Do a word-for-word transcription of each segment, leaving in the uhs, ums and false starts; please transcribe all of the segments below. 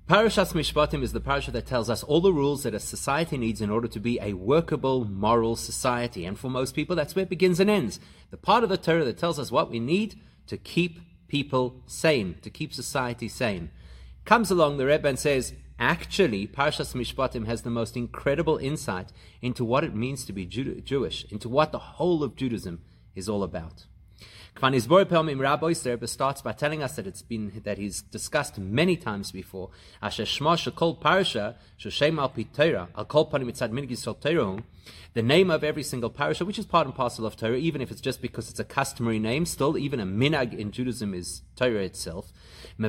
Parashas Mishpatim is the parasha that tells us all the rules that a society needs in order to be a workable, moral society. And for most people, that's where it begins and ends. The part of the Torah that tells us what we need to keep people sane, to keep society sane. Comes along the Rebbe and says, actually, Parashas Mishpatim has the most incredible insight into what it means to be Jew- Jewish, into what the whole of Judaism is all about. Rebbe starts by telling us that it's been that he's discussed many times before. The name of every single parasha, which is part and parcel of Torah, even if it's just because it's a customary name, still even a minhag in Judaism is Torah itself. So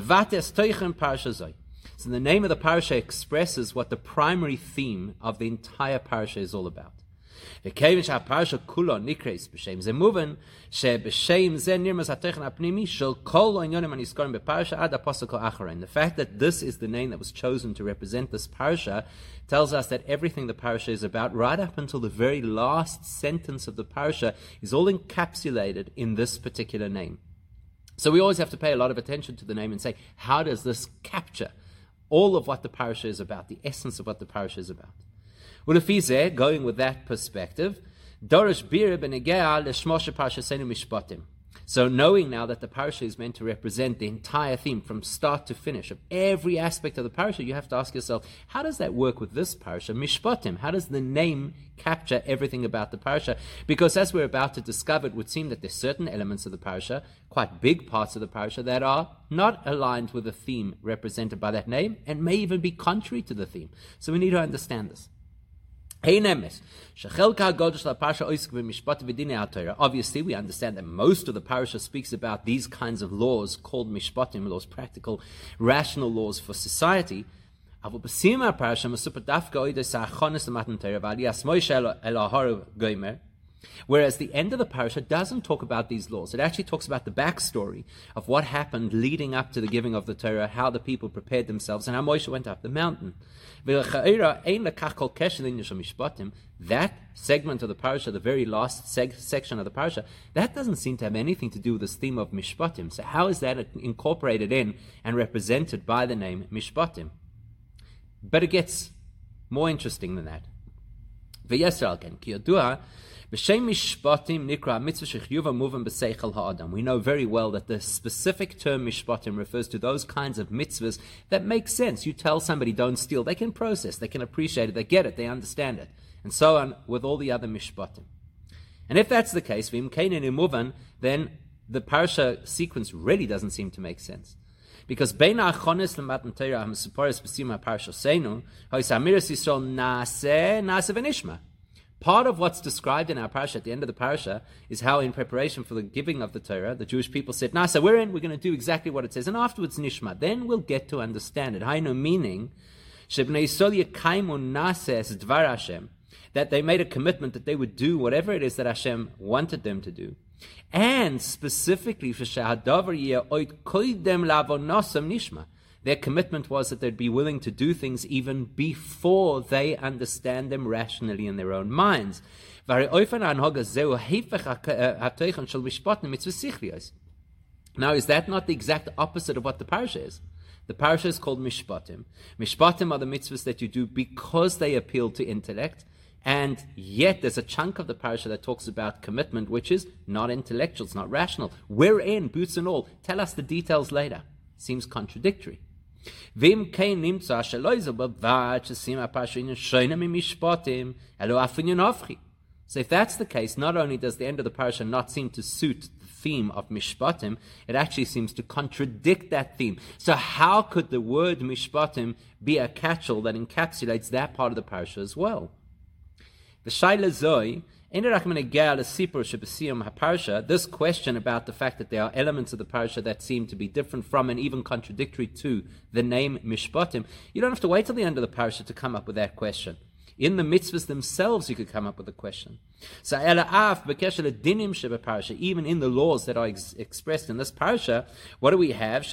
the name of the parasha expresses what the primary theme of the entire parasha is all about. And the fact that this is the name that was chosen to represent this parasha tells us that everything the parasha is about, right up until the very last sentence of the parasha, is all encapsulated in this particular name. So we always have to pay a lot of attention to the name and say, how does this capture all of what the parasha is about, the essence of what the parasha is about? Going with that perspective, so knowing now that the parasha is meant to represent the entire theme from start to finish of every aspect of the parasha, you have to ask yourself, how does that work with this parasha, Mishpatim? How does the name capture everything about the parasha? Because as we're about to discover, it would seem that there's certain elements of the parasha, quite big parts of the parasha, that are not aligned with the theme represented by that name and may even be contrary to the theme. So we need to understand this. Obviously, we understand that most of the parasha speaks about these kinds of laws called mishpatim, laws, practical, rational laws for society. Whereas the end of the parasha doesn't talk about these laws. It actually talks about the backstory of what happened leading up to the giving of the Torah, how the people prepared themselves, and how Moshe went up the mountain. That segment of the parasha, the very last seg- section of the parasha, that doesn't seem to have anything to do with this theme of mishpatim. So how is that incorporated in and represented by the name mishpatim? But it gets more interesting than that. We know very well that the specific term mishpatim refers to those kinds of mitzvahs that make sense. You tell somebody don't steal, they can process, they can appreciate it, they get it, they understand it, and so on with all the other mishpatim. And if that's the case, then the parasha sequence really doesn't seem to make sense. Because Beina Achonis Lematan Torah HaMesuparis B'Siyum HaParasha Seinu Ha'isamiras Yisrael Naaseh Naaseh V'Nishma. Part of what's described in our parasha at the end of the parasha is how, in preparation for the giving of the Torah, the Jewish people said, "Nasa, we're in. We're going to do exactly what it says, and afterwards Nishma. Then we'll get to understand it." Hainu, meaning Shebnei Yisrael Yekaimu Naaseh Es Dvar Hashem, that they made a commitment that they would do whatever it is that Hashem wanted them to do. And specifically for Shahadavar Yeh Oid Koidem Lavonosam Nishma, their commitment was that they'd be willing to do things even before they understand them rationally in their own minds. Now, is that not the exact opposite of what the parasha is? The parasha is called Mishpatim. Mishpatim are the mitzvahs that you do because they appeal to intellect. And yet there's a chunk of the parasha that talks about commitment, which is not intellectual, it's not rational. We're in, boots and all. Tell us the details later. Seems contradictory. So if that's the case, not only does the end of the parasha not seem to suit the theme of mishpatim, it actually seems to contradict that theme. So how could the word mishpatim be a catch-all that encapsulates that part of the parasha as well? The Shaila Zoi, this question about the fact that there are elements of the parasha that seem to be different from and even contradictory to the name Mishpatim, you don't have to wait till the end of the parasha to come up with that question. In the mitzvahs themselves, you could come up with a question. So, even in the laws that are ex- expressed in this parasha, what do we have?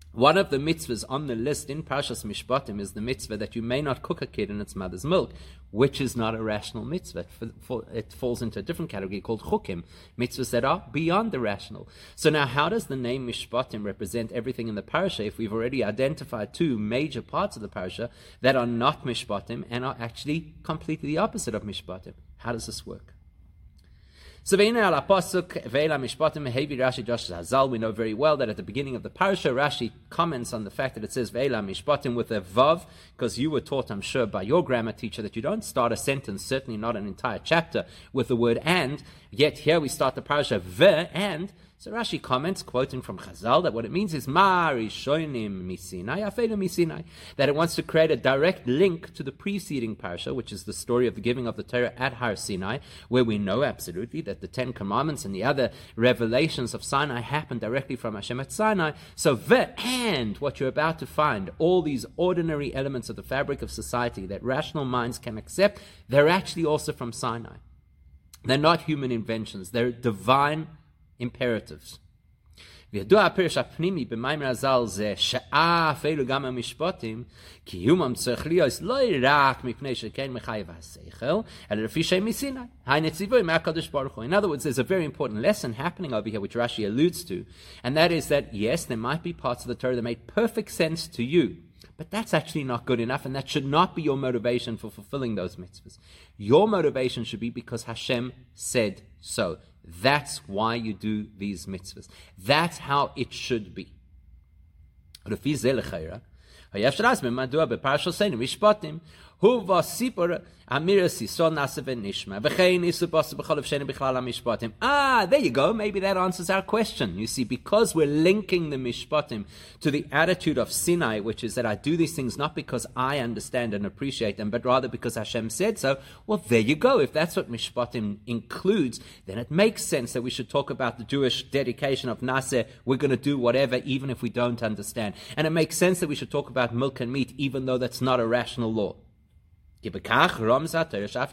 One of the mitzvahs on the list in Parshas Mishpatim is the mitzvah that you may not cook a kid in its mother's milk, which is not a rational mitzvah. It falls into a different category called chukim, mitzvahs that are beyond the rational. So now how does the name Mishpatim represent everything in the parasha if we've already identified two major parts of the parasha that are not Mishpatim and are actually completely the opposite of Mishpatim? How does this work? So we know very well that at the beginning of the parasha, Rashi comments on the fact that it says Ve'ela Mishpatim with a vav, because you were taught, I'm sure, by your grammar teacher that you don't start a sentence, certainly not an entire chapter, with the word and, yet here we start the parasha ve and. So Rashi comments, quoting from Chazal, that what it means is Mari Shoinim Misinai, Afelu Misinai, that it wants to create a direct link to the preceding parasha, which is the story of the giving of the Torah at Har Sinai, where we know absolutely that the Ten Commandments and the other revelations of Sinai happen directly from Hashem at Sinai. So ve and what you're about to find, all these ordinary elements of the fabric of society that rational minds can accept, they're actually also from Sinai. They're not human inventions, they're divine imperatives. וידוע הפרש הפנימי במיימר הז"ל זה שאפילו גם המשפטים קיומם צריך להיות לא רק מפני שכן מחייב השכל, אלא לפי שהם מסיני. היי ציווי מהקדוש ברוך הוא. In other words, there's a very important lesson happening over here which Rashi alludes to, and that is that yes, there might be parts of the Torah that make perfect sense to you, but that's actually not good enough, and that should not be your motivation for fulfilling those mitzvahs. Your motivation should be because Hashem said so. That's why you do these mitzvahs. That's how it should be. Ah, there you go. Maybe that answers our question. You see, because we're linking the Mishpatim to the attitude of Sinai, which is that I do these things not because I understand and appreciate them, but rather because Hashem said so, well, there you go. If that's what Mishpatim includes, then it makes sense that we should talk about the Jewish dedication of Naseh. We're going to do whatever, even if we don't understand. And it makes sense that we should talk about milk and meat, even though that's not a rational law. Because right in the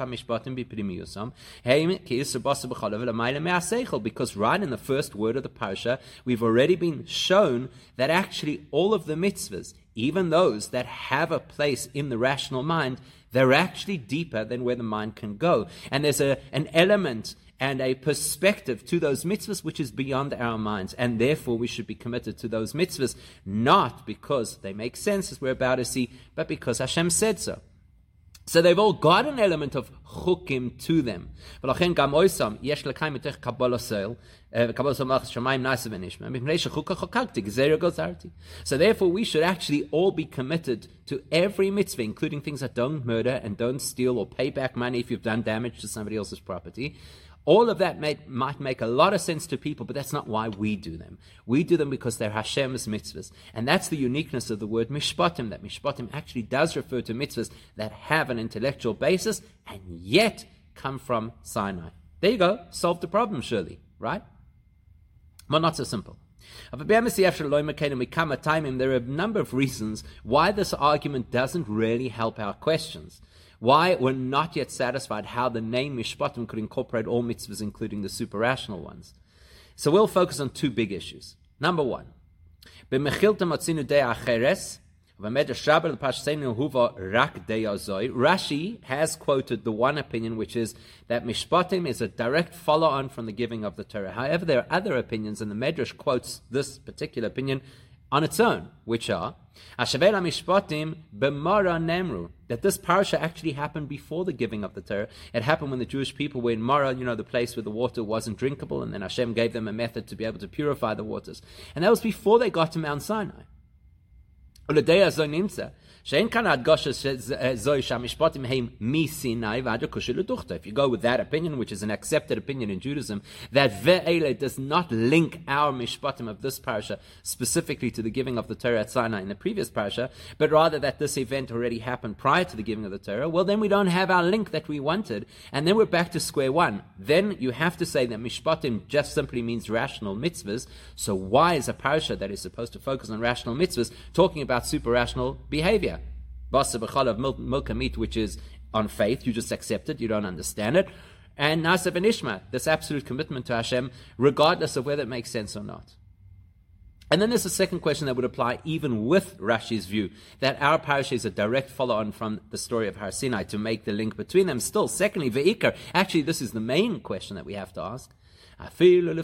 first word of the parasha, we've already been shown that actually all of the mitzvahs, even those that have a place in the rational mind, they're actually deeper than where the mind can go. And there's a, an element and a perspective to those mitzvahs which is beyond our minds, and therefore we should be committed to those mitzvahs, not because they make sense, as we're about to see, but because Hashem said so. So they've all got an element of chukim to them. So therefore we should actually all be committed to every mitzvah, including things that don't murder and don't steal or pay back money if you've done damage to somebody else's property. All of that may, might make a lot of sense to people, but that's not why we do them. We do them because they're Hashem's mitzvahs. And that's the uniqueness of the word mishpatim, that mishpatim actually does refer to mitzvahs that have an intellectual basis and yet come from Sinai. There you go. Solved the problem, surely. Right? Well, not so simple. There are a number of reasons why this argument doesn't really help our questions. Why we're not yet satisfied how the name Mishpatim could incorporate all mitzvahs, including the super-rational ones. So we'll focus on two big issues. Number one, Rashi has quoted the one opinion, which is that Mishpatim is a direct follow-on from the giving of the Torah. However, there are other opinions, and the Medrash quotes this particular opinion on its own, which are Ashavela Mishpatim b'Mara Nemru, that this parasha actually happened before the giving of the Torah. It happened when the Jewish people were in Mara, you know, the place where the water wasn't drinkable, and then Hashem gave them a method to be able to purify the waters. And that was before they got to Mount Sinai. If you go with that opinion, which is an accepted opinion in Judaism, that ve'ele does not link our mishpatim of this parasha specifically to the giving of the Torah at Sinai in the previous parasha, but rather that this event already happened prior to the giving of the Torah, well, then we don't have our link that we wanted, and then we're back to square one. Then you have to say that mishpatim just simply means rational mitzvahs. So why is a parasha that is supposed to focus on rational mitzvahs talking about super rational behavior? Basa b'chal of milk and meat, which is on faith, you just accept it, you don't understand it. And Nasa v'nishma, this absolute commitment to Hashem, regardless of whether it makes sense or not. And then there's a second question that would apply even with Rashi's view, that our parasha is a direct follow-on from the story of Har Sinai to make the link between them. Still, secondly, ve'ikar, actually this is the main question that we have to ask. Even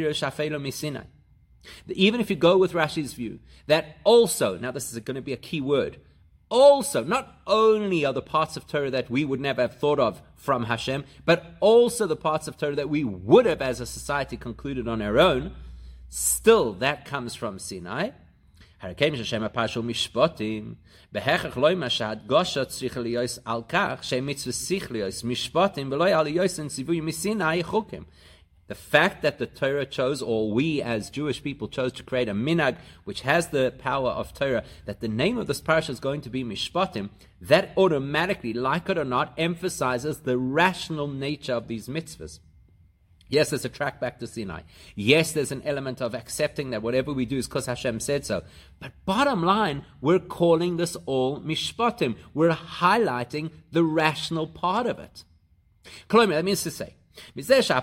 if you go with Rashi's view, that also, now this is going to be a key word, also, not only are the parts of Torah that we would never have thought of from Hashem, but also the parts of Torah that we would have as a society concluded on our own, still, that comes from Sinai. Now, the fact that the Torah chose, or we as Jewish people chose to create a minhag which has the power of Torah, that the name of this parasha is going to be Mishpatim, that automatically, like it or not, emphasizes the rational nature of these mitzvahs. Yes, there's a track back to Sinai. Yes, there's an element of accepting that whatever we do is because Hashem said so. But bottom line, we're calling this all Mishpatim. We're highlighting the rational part of it. That means to say, the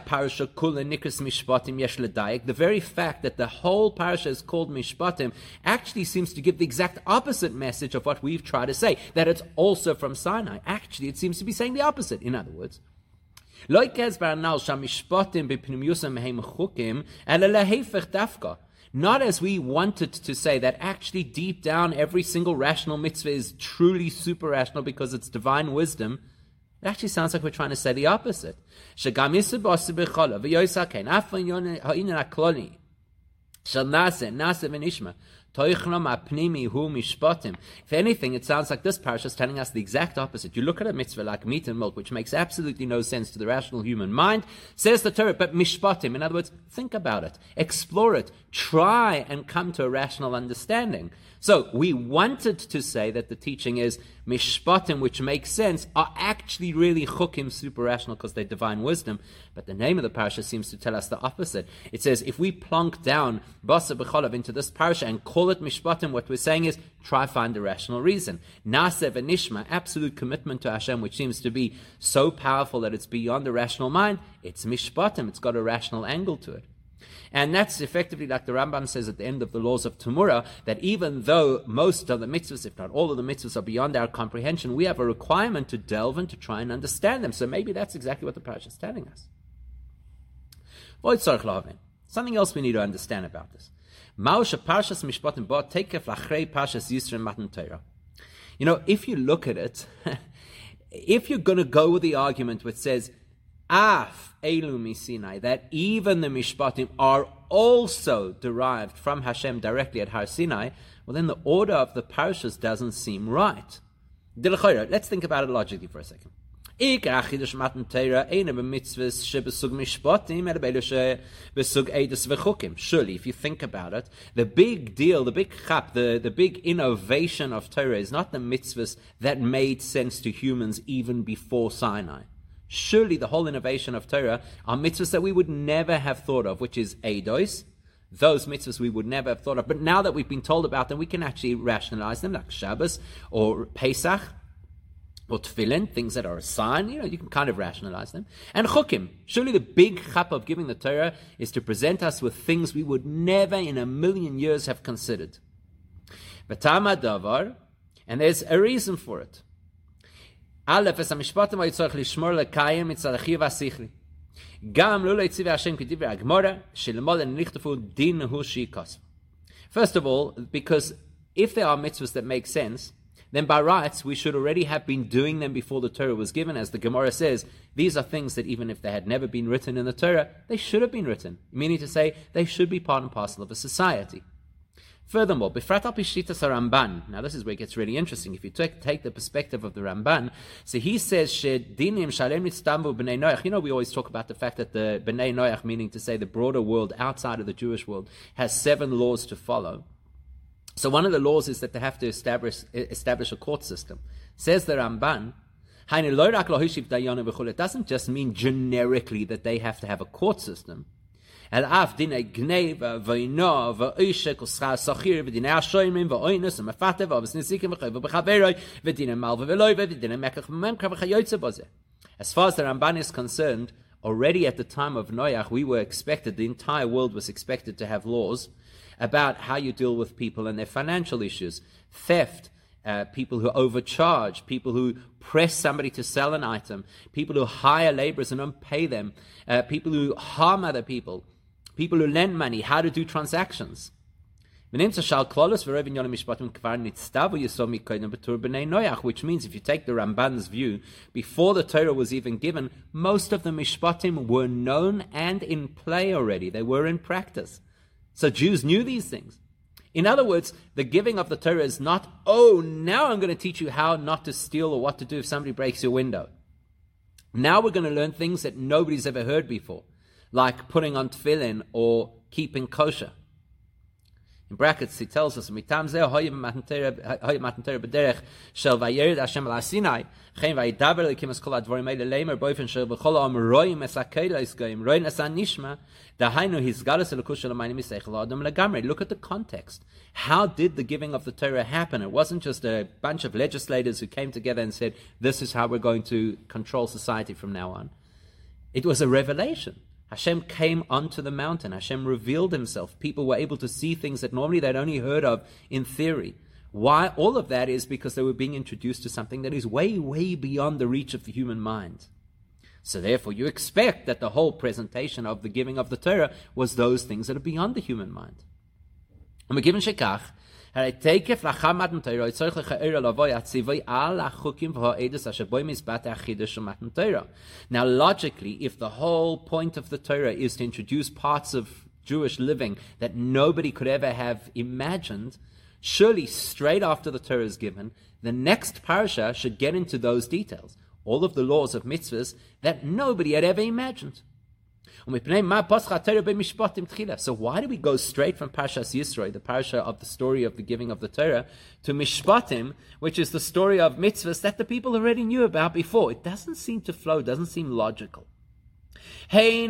very fact that the whole parasha is called Mishpatim actually seems to give the exact opposite message of what we've tried to say, that it's also from Sinai. Actually, it seems to be saying the opposite. In other words, not as we wanted to say that actually deep down every single rational mitzvah is truly super rational because it's divine wisdom. It actually sounds like we're trying to say the opposite. If anything, it sounds like this parasha is telling us the exact opposite. You look at a mitzvah like meat and milk, which makes absolutely no sense to the rational human mind, says the Torah, but mishpatim, in other words, think about it, explore it, try and come to a rational understanding. So we wanted to say that the teaching is mishpatim, which makes sense, are actually really chukim, super rational, because they're divine wisdom. But the name of the parasha seems to tell us the opposite. It says if we plonk down basa b'cholav into this parasha and call it mishpatim, what we're saying is try find a rational reason. Naseh v'nishma, absolute commitment to Hashem, which seems to be so powerful that it's beyond the rational mind. It's mishpatim. It's got a rational angle to it. And that's effectively like the Rambam says at the end of the Laws of Tumura, that even though most of the mitzvahs, if not all of the mitzvahs, are beyond our comprehension, we have a requirement to delve and to try and understand them. So maybe that's exactly what the parasha is telling us. Something else we need to understand about this. You know, if you look at it, if you're going to go with the argument which says, Af elu misinai, that even the mishpatim are also derived from Hashem directly at Har Sinai, well then the order of the parashas doesn't seem right. Let's think about it logically for a second. Surely, if you think about it, the big deal, the big chap, the, the big innovation of Torah is not the mitzvahs that made sense to humans even before Sinai. Surely the whole innovation of Torah are mitzvahs that we would never have thought of, which is eidos, those mitzvahs we would never have thought of. But now that we've been told about them, we can actually rationalize them, like Shabbos or Pesach or Tefillin, things that are a sign. You know, you can kind of rationalize them. And Chukim, surely the big chap of giving the Torah is to present us with things we would never in a million years have considered. V'tama davar, and there's a reason for it. Aleph es hamishpatim hayitzorach lishmor lekayim mitzad achiv hasichli. Gam lo leitziv Hashem k'divrei Gemara shelemol nichtafu din hu sheikos. First of all, because if there are mitzvahs that make sense, then by rights we should already have been doing them before the Torah was given. As the Gemara says, these are things that even if they had never been written in the Torah, they should have been written. Meaning to say, they should be part and parcel of a society. Furthermore, Bifrat al Pishitas Ramban. Now this is where it gets really interesting. If you take, take the perspective of the Ramban, so he says, Shedinim Shalem Nitztambu B'nei Noach. You know, we always talk about the fact that the B'nei Noach, meaning to say the broader world outside of the Jewish world, has seven laws to follow. So one of the laws is that they have to establish establish a court system. Says the Ramban, it doesn't just mean generically that they have to have a court system. And even though as far as the Ramban is concerned, already at the time of Noach, we were expected, the entire world was expected to have laws. about how you deal with people and their financial issues, theft, uh, people who overcharge, people who press somebody to sell an item, people who hire laborers and don't pay them, uh, people who harm other people, people who lend money, how to do transactions. Which means if you take the Ramban's view, before the Torah was even given, most of the mishpatim were known and in play already. They were in practice. So Jews knew these things. In other words, the giving of the Torah is not, oh, now I'm going to teach you how not to steal or what to do if somebody breaks your window. Now we're going to learn things that nobody's ever heard before, like putting on tefillin or keeping kosher. In brackets, he tells us, "Mitam zeh hoy matantera b'derech shel vayered Hashem al Sinai, chen vayidaber lekimas kol advarim eile leimer boifen shel b'chol ha'amroim es ha'kelos goyim roin es ha'nishma dahainu hizgalus elokus shel ha'mayim miseichel adam legamrei." Look at the context. How did the giving of the Torah happen? It wasn't just a bunch of legislators who came together and said, "This is how we're going to control society from now on." It was a revelation. Hashem came onto the mountain. Hashem revealed himself. People were able to see things that normally they'd only heard of in theory. Why? All of that is because they were being introduced to something that is way, way beyond the reach of the human mind. So therefore, you expect that the whole presentation of the giving of the Torah was those things that are beyond the human mind. And we're given shekach. Now, logically, if the whole point of the Torah is to introduce parts of Jewish living that nobody could ever have imagined, surely straight after the Torah is given, the next parasha should get into those details, all of the laws of mitzvahs that nobody had ever imagined. So why do we go straight from Parshas Yisro, the parasha of the story of the giving of the Torah, to Mishpatim, which is the story of mitzvahs that the people already knew about before? It doesn't seem to flow, doesn't seem logical. Yes,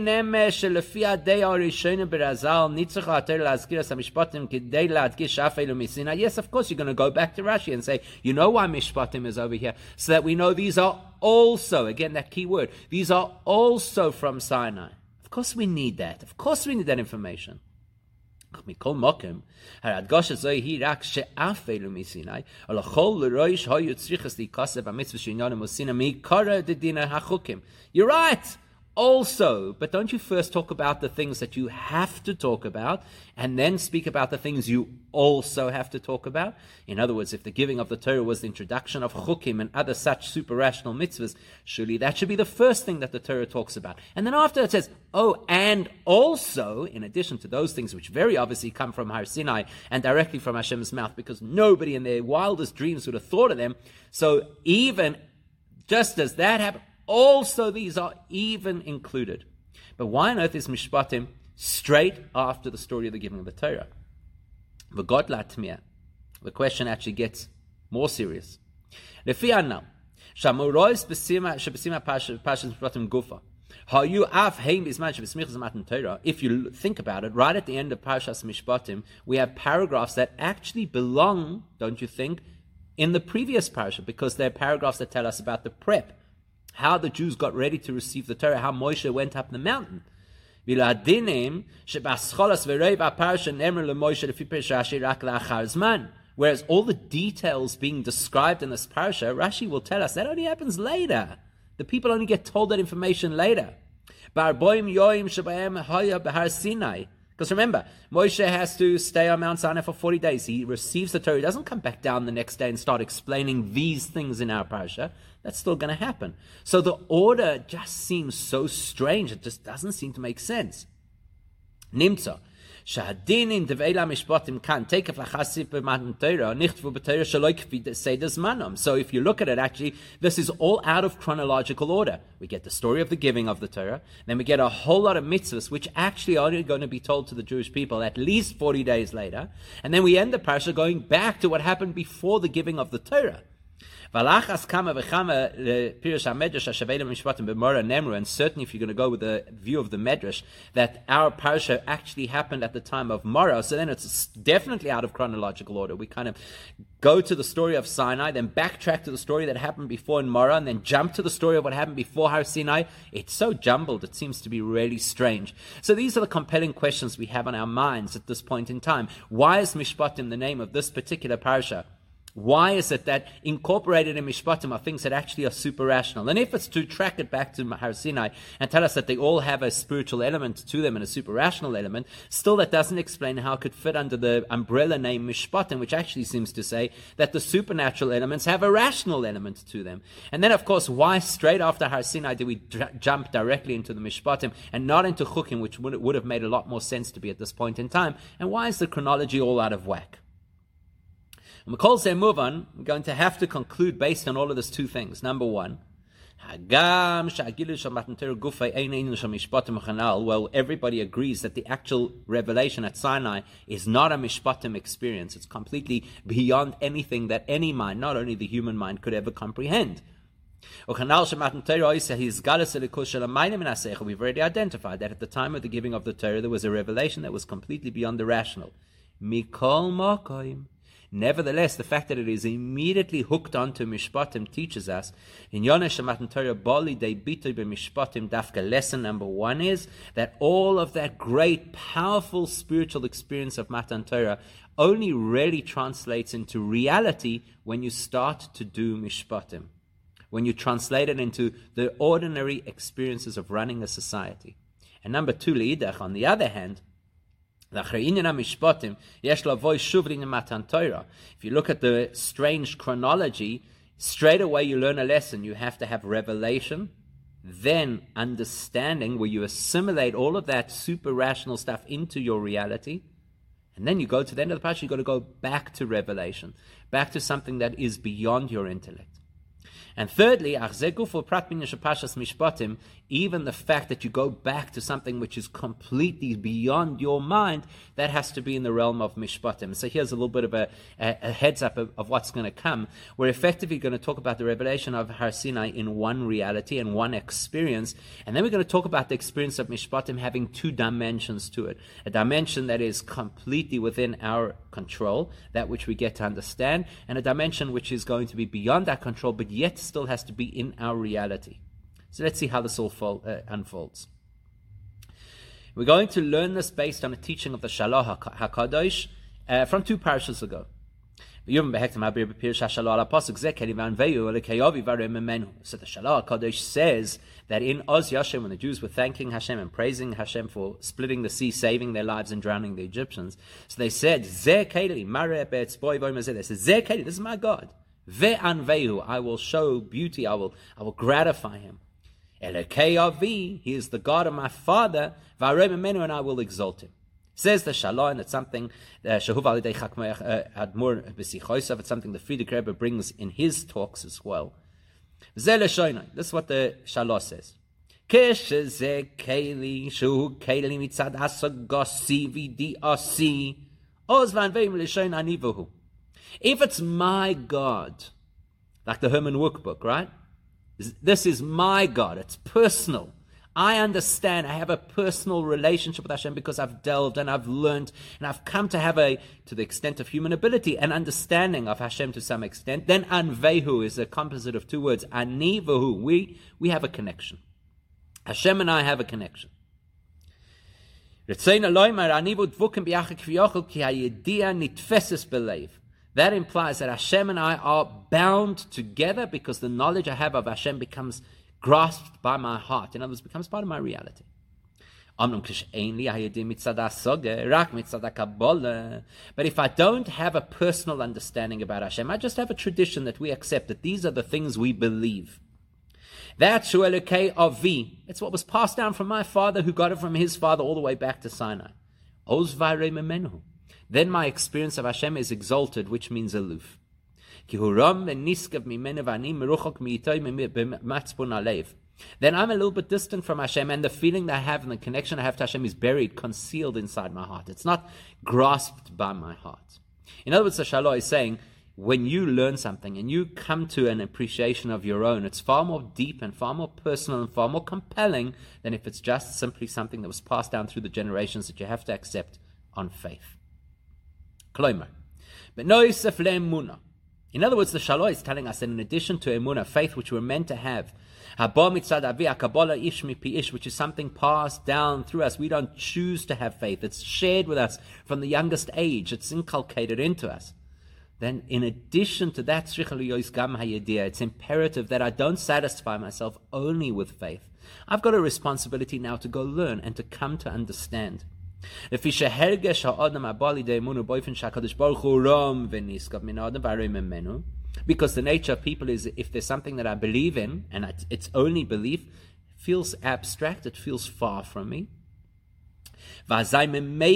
of course you're going to go back to Rashi and say, you know why Mishpatim is over here? So that we know these are also, again that key word, these are also from Sinai. Of course we need that. Of course we need that information. You're right. Also, but don't you first talk about the things that you have to talk about and then speak about the things you also have to talk about? In other words, if the giving of the Torah was the introduction of chukim and other such super rational mitzvahs, surely that should be the first thing that the Torah talks about. And then after it says, oh, and also, in addition to those things which very obviously come from Har Sinai and directly from Hashem's mouth, because nobody in their wildest dreams would have thought of them. So even just as that happened, also, these are even included. But why on earth is Mishpatim straight after the story of the giving of the Torah? The question actually gets more serious. If you think about it, right at the end of Parshas Mishpatim, we have paragraphs that actually belong, don't you think, in the previous parasha, because they're paragraphs that tell us about the prep, how the Jews got ready to receive the Torah, how Moshe went up the mountain. Whereas all the details being described in this parasha, Rashi will tell us that only happens later. The people only get told that information later. Because remember, Moshe has to stay on Mount Sinai for forty days. He receives the Torah. He doesn't come back down the next day and start explaining these things in our parasha. That's still going to happen. So the order just seems so strange. It just doesn't seem to make sense. Nimtza. So if you look at it, actually, this is all out of chronological order. We get the story of the giving of the Torah, then we get a whole lot of mitzvahs, which actually are going to be told to the Jewish people at least forty days later, and then we end the parasha going back to what happened before the giving of the Torah. And certainly if you're going to go with the view of the Medrash, that our parasha actually happened at the time of Mara, so then it's definitely out of chronological order. We kind of go to the story of Sinai, then backtrack to the story that happened before in Mara, and then jump to the story of what happened before Har Sinai. It's so jumbled, it seems to be really strange. So these are the compelling questions we have on our minds at this point in time. Why is Mishpatim the name of this particular parasha? Why is it that incorporated in Mishpatim are things that actually are super rational? And if it's to track it back to Har Sinai and tell us that they all have a spiritual element to them and a super rational element, still that doesn't explain how it could fit under the umbrella name Mishpatim, which actually seems to say that the supernatural elements have a rational element to them. And then, of course, why straight after Har Sinai do we dr- jump directly into the Mishpatim and not into Chukim, which would, would have made a lot more sense to be at this point in time? And why is the chronology all out of whack? When we say move on, we're going to have to conclude based on all of these two things. Number one, well, everybody agrees that the actual revelation at Sinai is not a mishpatim experience. It's completely beyond anything that any mind, not only the human mind, could ever comprehend. We've already identified that at the time of the giving of the Torah, there was a revelation that was completely beyond the rational. Mikol Makoim. Nevertheless, the fact that it is immediately hooked onto Mishpatim teaches us, in Yonesh Matan Torah Bali De Bitoy B'Mishpatim Dafka, lesson number one is that all of that great, powerful spiritual experience of Matan Torah only really translates into reality when you start to do Mishpatim, when you translate it into the ordinary experiences of running a society. And number two, Leidach, on the other hand, if you look at the strange chronology, straight away you learn a lesson. You have to have revelation, then understanding, where you assimilate all of that super rational stuff into your reality, and then you go to the end of the parasha, you've got to go back to revelation, back to something that is beyond your intellect. And thirdly, even the fact that you go back to something which is completely beyond your mind, that has to be in the realm of Mishpatim. So here's a little bit of a, a, a heads up of, of what's going to come. We're effectively going to talk about the revelation of Har Sinai in one reality and one experience, and then we're going to talk about the experience of Mishpatim having two dimensions to it. A dimension that is completely within our control, that which we get to understand, and a dimension which is going to be beyond our control, but yet still has to be in our reality. So let's see how this all fold, uh, unfolds. We're going to learn this based on a teaching of the Shalah HaKadosh uh, from two parashas ago. So the Shalah HaKadosh says that in Oz Yashem, when the Jews were thanking Hashem and praising Hashem for splitting the sea, saving their lives and drowning the Egyptians, so they said, Zeh Keli, Mare Be'etz Boi Boi Mazeh. They said, Zeh Keli, this is my God. Ve'anvehu, I will show beauty, I will I will gratify him. Elokei Avi, he is the God of my father, V'arei Memenu, and I will exalt him. Says the Shalah, and it's something Shehuv Alidei Chakmei Admor B'Sichosav, it's something the Frierdiker Rebbe brings in his talks as well. Zeh Leshoinai, this is what the Shalah says. Keshe Zeh Keli, Shu Keli Mitzad Asagasi V'di Asi, Oz V'anvehu Leshoinai Nivuhu. If it's my God, like the Herman Wouk book, right? This is my God. It's personal. I understand. I have a personal relationship with Hashem because I've delved and I've learned and I've come to have a, to the extent of human ability, an understanding of Hashem to some extent. Then Anvehu is a composite of two words. Ani v'hu. We, we have a connection. Hashem and I have a connection. That implies that Hashem and I are bound together because the knowledge I have of Hashem becomes grasped by my heart. In other words, becomes part of my reality. But if I don't have a personal understanding about Hashem, I just have a tradition that we accept, that these are the things we believe. That's Shuelokei Avi. It's what was passed down from my father, who got it from his father all the way back to Sinai. Oz V'arei Memenu. Then my experience of Hashem is exalted, which means aloof. Then I'm a little bit distant from Hashem, and the feeling that I have and the connection I have to Hashem is buried, concealed inside my heart. It's not grasped by my heart. In other words, the Shalah is saying, when you learn something and you come to an appreciation of your own, it's far more deep and far more personal and far more compelling than if it's just simply something that was passed down through the generations that you have to accept on faith. Kloimer. But no Yosef le'emuna. In other words, the Shalom is telling us that in addition to emunah, faith which we're meant to have, which is something passed down through us. We don't choose to have faith. It's shared with us from the youngest age. It's inculcated into us. Then in addition to that, it's imperative that I don't satisfy myself only with faith. I've got a responsibility now to go learn and to come to understand. Because the nature of people is, if there's something that I believe in, and it's only belief, it feels abstract, it feels far from me. Which is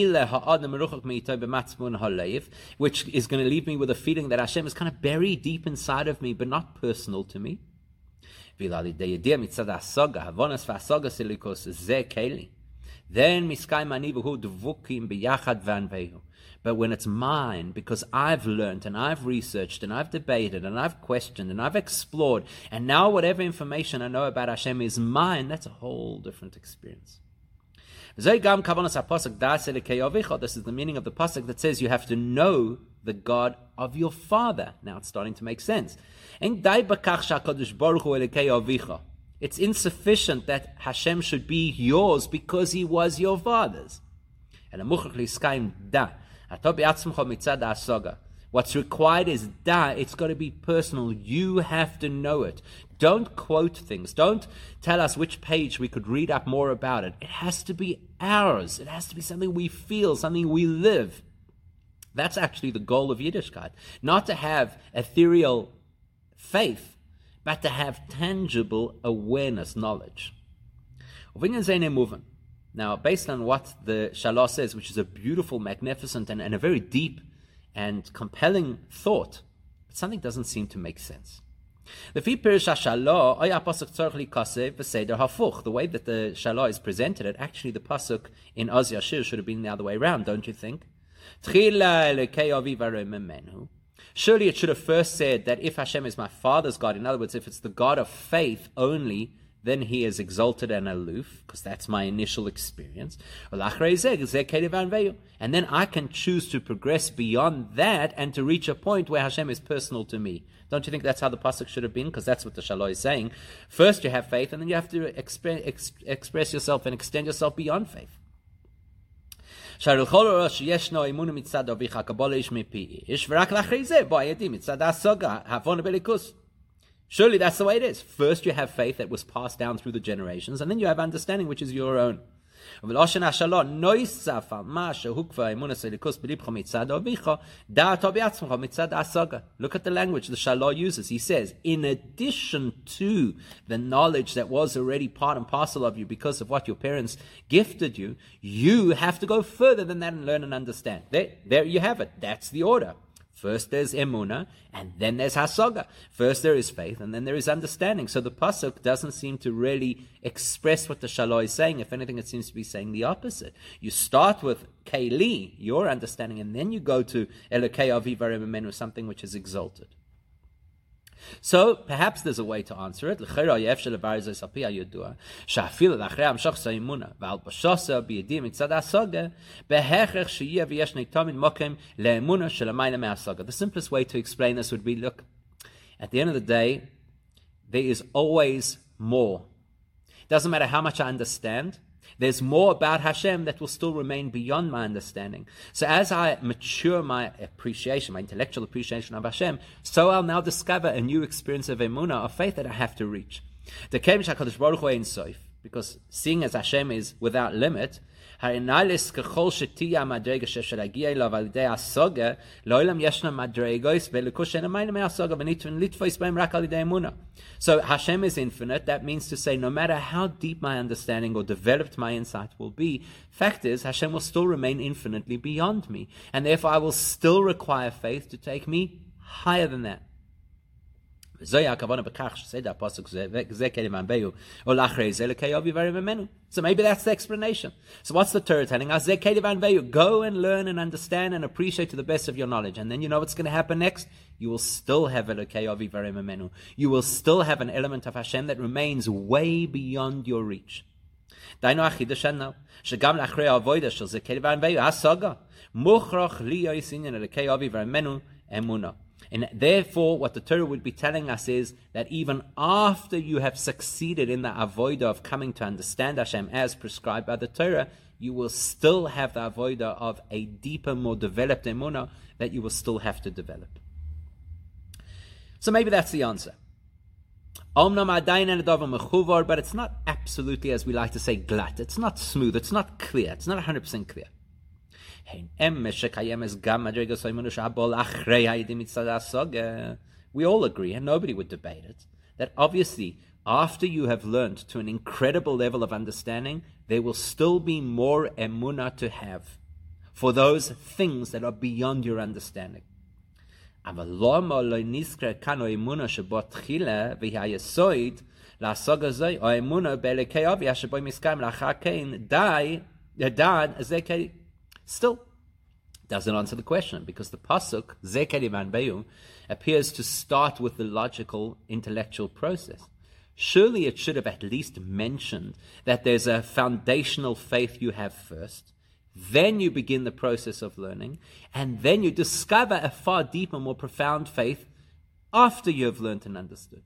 going to leave me with a feeling that Hashem is kind of buried deep inside of me, but not personal to me. Then but when it's mine, because I've learned and I've researched and I've debated and I've questioned and I've explored, and now whatever information I know about Hashem is mine, that's a whole different experience. This is the meaning of the pasuk that says you have to know the God of your father. Now it's starting to make sense. It's insufficient that Hashem should be yours because he was your father's. What's required is da, it's got to be personal. You have to know it. Don't quote things. Don't tell us which page we could read up more about it. It has to be ours. It has to be something we feel, something we live. That's actually the goal of Yiddishkeit. Not to have ethereal faith, but to have tangible awareness, knowledge. Now, based on what the Shalah says, which is a beautiful, magnificent, and, and a very deep and compelling thought, but something doesn't seem to make sense. The way that the Shalah is presented, it actually the pasuk in Oz Yashir should have been the other way around, don't you think? Surely it should have first said that if Hashem is my father's God, in other words, if it's the God of faith only, then he is exalted and aloof, because that's my initial experience. And then I can choose to progress beyond that and to reach a point where Hashem is personal to me. Don't you think that's how the pasuk should have been? Because that's what the Shalah is saying. First you have faith, and then you have to exp- ex- express yourself and extend yourself beyond faith. Surely that's the way it is. First you have faith that was passed down through the generations, and then you have understanding which is your own. Look at the language the Shalah uses. He says, in addition to the knowledge that was already part and parcel of you because of what your parents gifted you, you have to go further than that and learn and understand. There, there you have it. That's the order. First there's emunah, and then there's hasaga. First there is faith, and then there is understanding. So the pasuk doesn't seem to really express what the Shalah is saying. If anything, it seems to be saying the opposite. You start with Keli, your understanding, and then you go to Elokei Avi Varei Mimenu, something which is exalted. So perhaps there's a way to answer it. The simplest way to explain this would be, look, at the end of the day, there is always more. It doesn't matter how much I understand. There's more about Hashem that will still remain beyond my understanding. So as I mature my appreciation, my intellectual appreciation of Hashem, so I'll now discover a new experience of emunah, of faith that I have to reach. Because seeing as Hashem is without limit, so as I mature So Hashem is infinite. That means to say, no matter how deep my understanding or developed my insight will be, fact is, Hashem will still remain infinitely beyond me. And therefore I will still require faith to take me higher than that. So maybe that's the explanation. So what's the Torah telling us? Go and learn and understand and appreciate to the best of your knowledge. And then you know what's going to happen next? You will still have You will still have an element of Hashem that remains way beyond your reach. And therefore, what the Torah would be telling us is that even after you have succeeded in the avodah of coming to understand Hashem as prescribed by the Torah, you will still have the avodah of a deeper, more developed emunah that you will still have to develop. So maybe that's the answer. But it's not absolutely, as we like to say, glatt. It's not smooth. It's not clear. It's not one hundred percent clear. We all agree, and nobody would debate it, that obviously after you have learned to an incredible level of understanding, there will still be more emunah to have for those things that are beyond your understanding. Still, doesn't answer the question, because the pasuk Zekeli Vanveyu appears to start with the logical, intellectual process. Surely it should have at least mentioned that there's a foundational faith you have first, then you begin the process of learning, and then you discover a far deeper, more profound faith after you have learned and understood.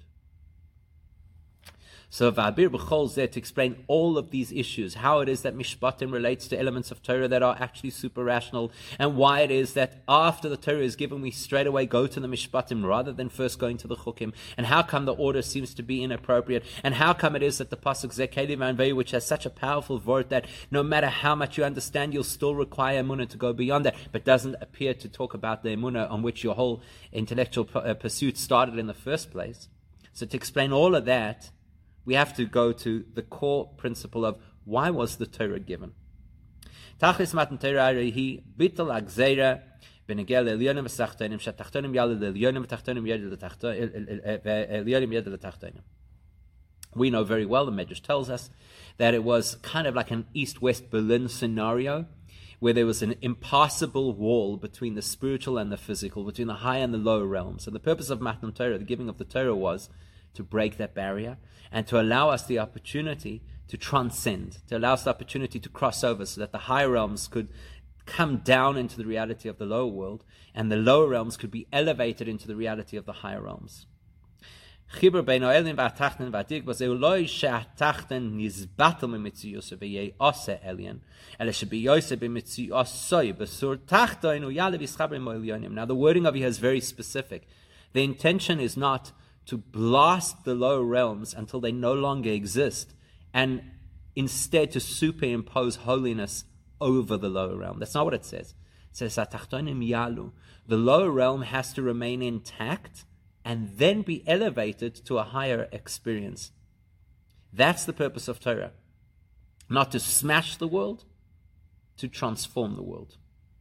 So Va'abir B'chol Zeh, to explain all of these issues, how it is that Mishpatim relates to elements of Torah that are actually super rational, and why it is that after the Torah is given, we straight away go to the Mishpatim rather than first going to the Chukim, and how come the order seems to be inappropriate, and how come it is that the Pasuk Zekeli Vanveyu, which has such a powerful word that no matter how much you understand, you'll still require Emunah to go beyond that, but doesn't appear to talk about the Emunah on which your whole intellectual pursuit started in the first place. So to explain all of that, we have to go to the core principle of why was the Torah given. Tachlis matan Torah hi bitul agzeira benegel elyonim v'sachtonim shatachtonim yalid elyonim v'tachtonim yalid l'tachtonim. We know very well, the Medrash tells us, that it was kind of like an East-West Berlin scenario, where there was an impassable wall between the spiritual and the physical, between the high and the lower realms. And the purpose of Matan Torah, the giving of the Torah, was to break that barrier and to allow us the opportunity to transcend, to allow us the opportunity to cross over so that the higher realms could come down into the reality of the lower world and the lower realms could be elevated into the reality of the higher realms. Chibur bein ha'elin v'atachten v'adik b'zeu loy she'atachten nizbatel b'mitzius v'yei ose elyon ele she'b'yose b'mitziusoi b'sur tachton u'yale v'yischabrim ha'elyonim. Now the wording of here is very specific. The intention is not to blast the lower realms until they no longer exist, and instead to superimpose holiness over the lower realm. That's not what it says. It says, the lower realm has to remain intact and then be elevated to a higher experience. That's the purpose of Torah. Not to smash the world, to transform the world.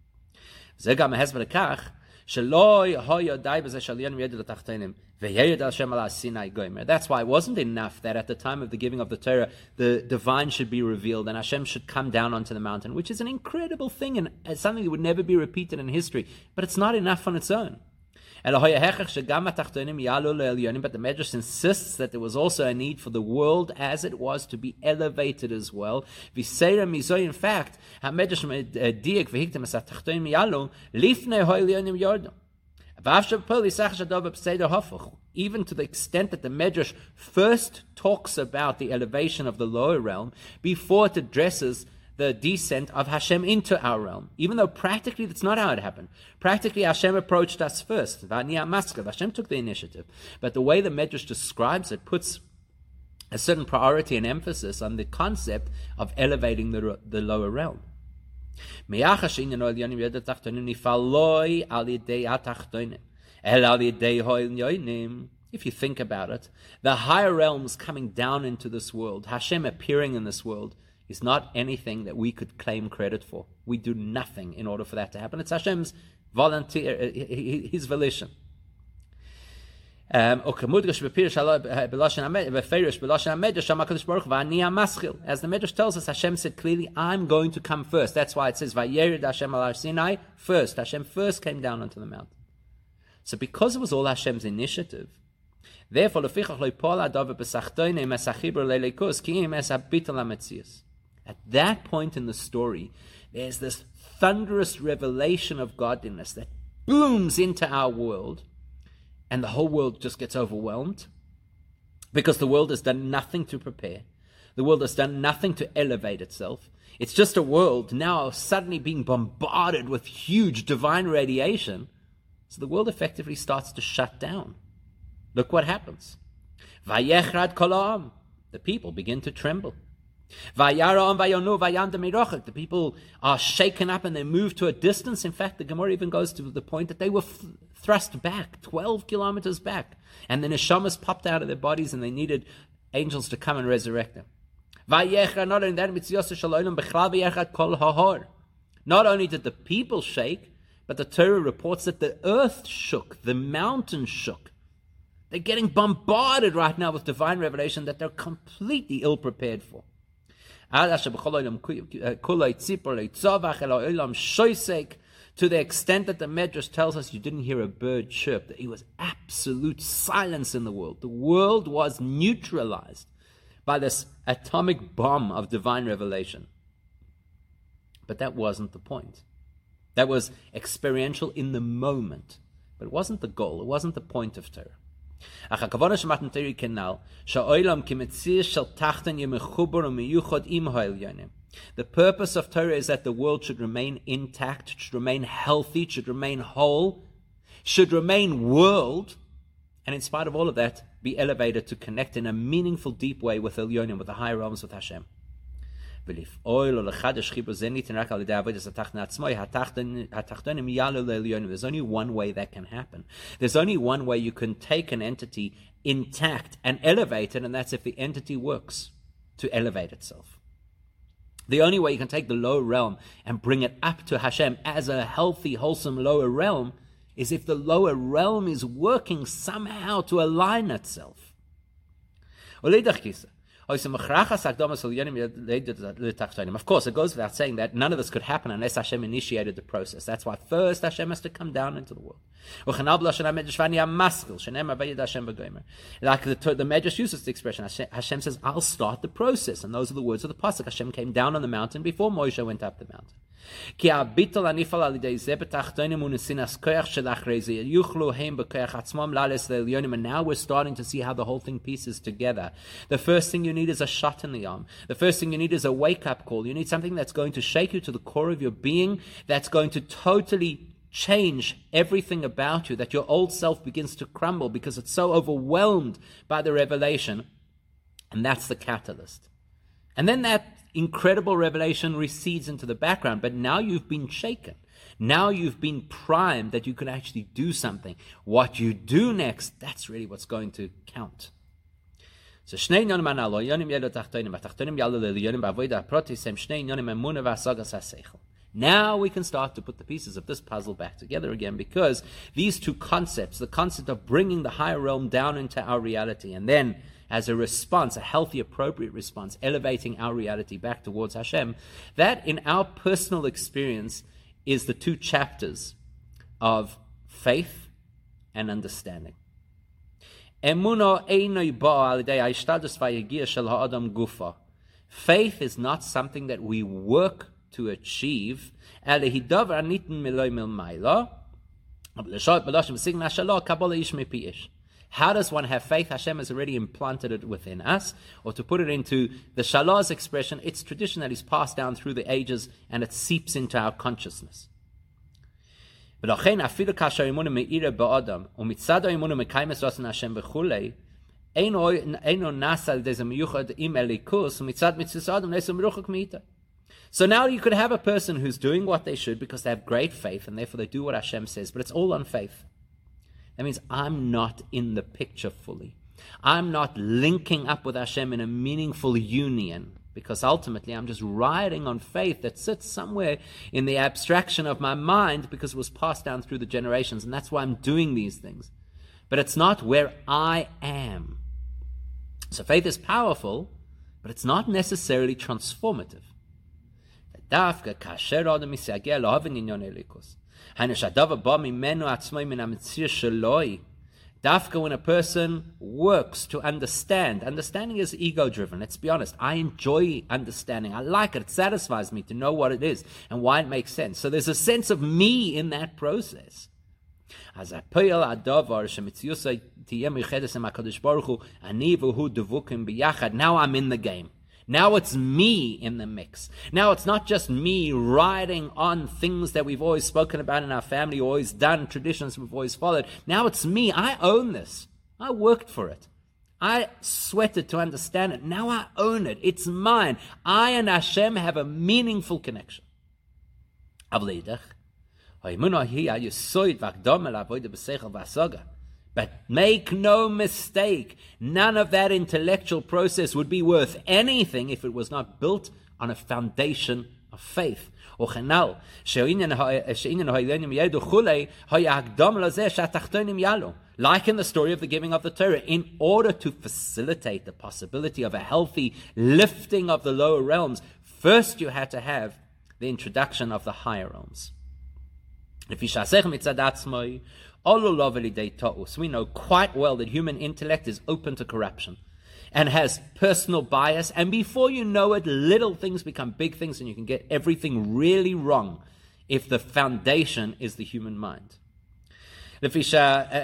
That's why it wasn't enough that at the time of the giving of the Torah, the divine should be revealed and Hashem should come down onto the mountain, which is an incredible thing and something that would never be repeated in history. But it's not enough on its own. But the Medrash insists that there was also a need for the world as it was to be elevated as well. In fact, even to the extent that the Medrash first talks about the elevation of the lower realm before it addresses the descent of Hashem into our realm, even though practically that's not how it happened. Practically Hashem approached us first. Hashem took the initiative. But the way the Medrash describes it puts a certain priority and emphasis on the concept of elevating the, the lower realm. If you think about it, the higher realms coming down into this world, Hashem appearing in this world, is not anything that we could claim credit for. We do nothing in order for that to happen. It's Hashem's volunteer, his volition. Um, as the Medrash tells us, Hashem said clearly, I'm going to come first. That's why it says, Vayered Hashem al Sinai, first. Hashem first came down onto the mountain. So because it was all Hashem's initiative, therefore, at that point in the story, there's this thunderous revelation of godliness that booms into our world, and the whole world just gets overwhelmed because the world has done nothing to prepare. The world has done nothing to elevate itself. It's just a world now suddenly being bombarded with huge divine radiation. So the world effectively starts to shut down. Look what happens. Vayechrad kol ha'am. The people begin to tremble. Vayara'am vayonu vayanda mirochak. The people are shaken up and they move to a distance. In fact, the Gemara even goes to the point that they were f- thrust back, twelve kilometers back. And the neshamas popped out of their bodies and they needed angels to come and resurrect them. Vayechrad, not only that, mitzvos shalolim b'chlal vayechrad kol ha'hor. Not only did the people shake, but the Torah reports that the earth shook, the mountain shook. They're getting bombarded right now with divine revelation that they're completely ill-prepared for. To the extent that the Medrash tells us you didn't hear a bird chirp, that it was absolute silence in the world. The world was neutralized by this atomic bomb of divine revelation. But that wasn't the point. That was experiential in the moment. But it wasn't the goal. It wasn't the point of Torah. The purpose of Torah is that the world should remain intact, should remain healthy, should remain whole, should remain world, and in spite of all of that, be elevated to connect in a meaningful, deep way with Elyonim, with the higher realms, with Hashem. There's only one way that can happen. There's only one way you can take an entity intact and elevate it, and that's if the entity works to elevate itself. The only way you can take the lower realm and bring it up to Hashem as a healthy, wholesome lower realm is if the lower realm is working somehow to align itself. Of course, it goes without saying that none of this could happen unless Hashem initiated the process. That's why first Hashem has to come down into the world. Like the, the Medrash uses the expression, Hashem says, I'll start the process. And those are the words of the Pasuk. Hashem came down on the mountain before Moshe went up the mountain. And now we're starting to see how the whole thing pieces together. The first thing you need is a shot in the arm. The first thing you need is a wake-up call. You need something that's going to shake you to the core of your being, that's going to totally change everything about you, that your old self begins to crumble because it's so overwhelmed by the revelation. And that's the catalyst. And then that incredible revelation recedes into the background, but now you've been shaken. Now you've been primed that you can actually do something. What you do next, that's really what's going to count. So now we can start to put the pieces of this puzzle back together again, because these two concepts, the concept of bringing the higher realm down into our reality, and then as a response, a healthy, appropriate response, elevating our reality back towards Hashem, that in our personal experience is the two chapters of faith and understanding. Faith is not something that we work to achieve. How does one have faith? Hashem has already implanted it within us. Or to put it into the Shalah's expression, it's tradition that is passed down through the ages and it seeps into our consciousness. Even though So now you could have a person who's doing what they should because they have great faith and therefore they do what Hashem says, but it's all on faith. That means I'm not in the picture fully. I'm not linking up with Hashem in a meaningful union, because ultimately I'm just riding on faith that sits somewhere in the abstraction of my mind because it was passed down through the generations, and that's why I'm doing these things. but it's not where I am. So faith is powerful, but it's not necessarily transformative. Dafka kasher adam isagel lahaven inyon elikus. Hainu shadav ba mimenu atzmai min hamitzir sheloi. Dafka, when a person works to understand, understanding is ego-driven. Let's be honest. I enjoy understanding. I like it. It satisfies me to know what it is and why it makes sense. So there's a sense of me in that process. As I poyel adavar shemitziyusay tiyem yichedes em HaKadosh Baruch Hu ani v'hu devukim biyachad. Now I'm in the game. Now it's me in the mix. Now it's not just me riding on things that we've always spoken about in our family, always done, traditions we've always followed. Now it's me. I own this. I worked for it. I sweated to understand it. Now I own it. It's mine. I and Hashem have a meaningful connection. But make no mistake, none of that intellectual process would be worth anything if it was not built on a foundation of faith. Like in the story of the giving of the Torah, in order to facilitate the possibility of a healthy lifting of the lower realms, first you had to have the introduction of the higher realms. We know quite well that human intellect is open to corruption and has personal bias, and before you know it, little things become big things and you can get everything really wrong if the foundation is the human mind. Because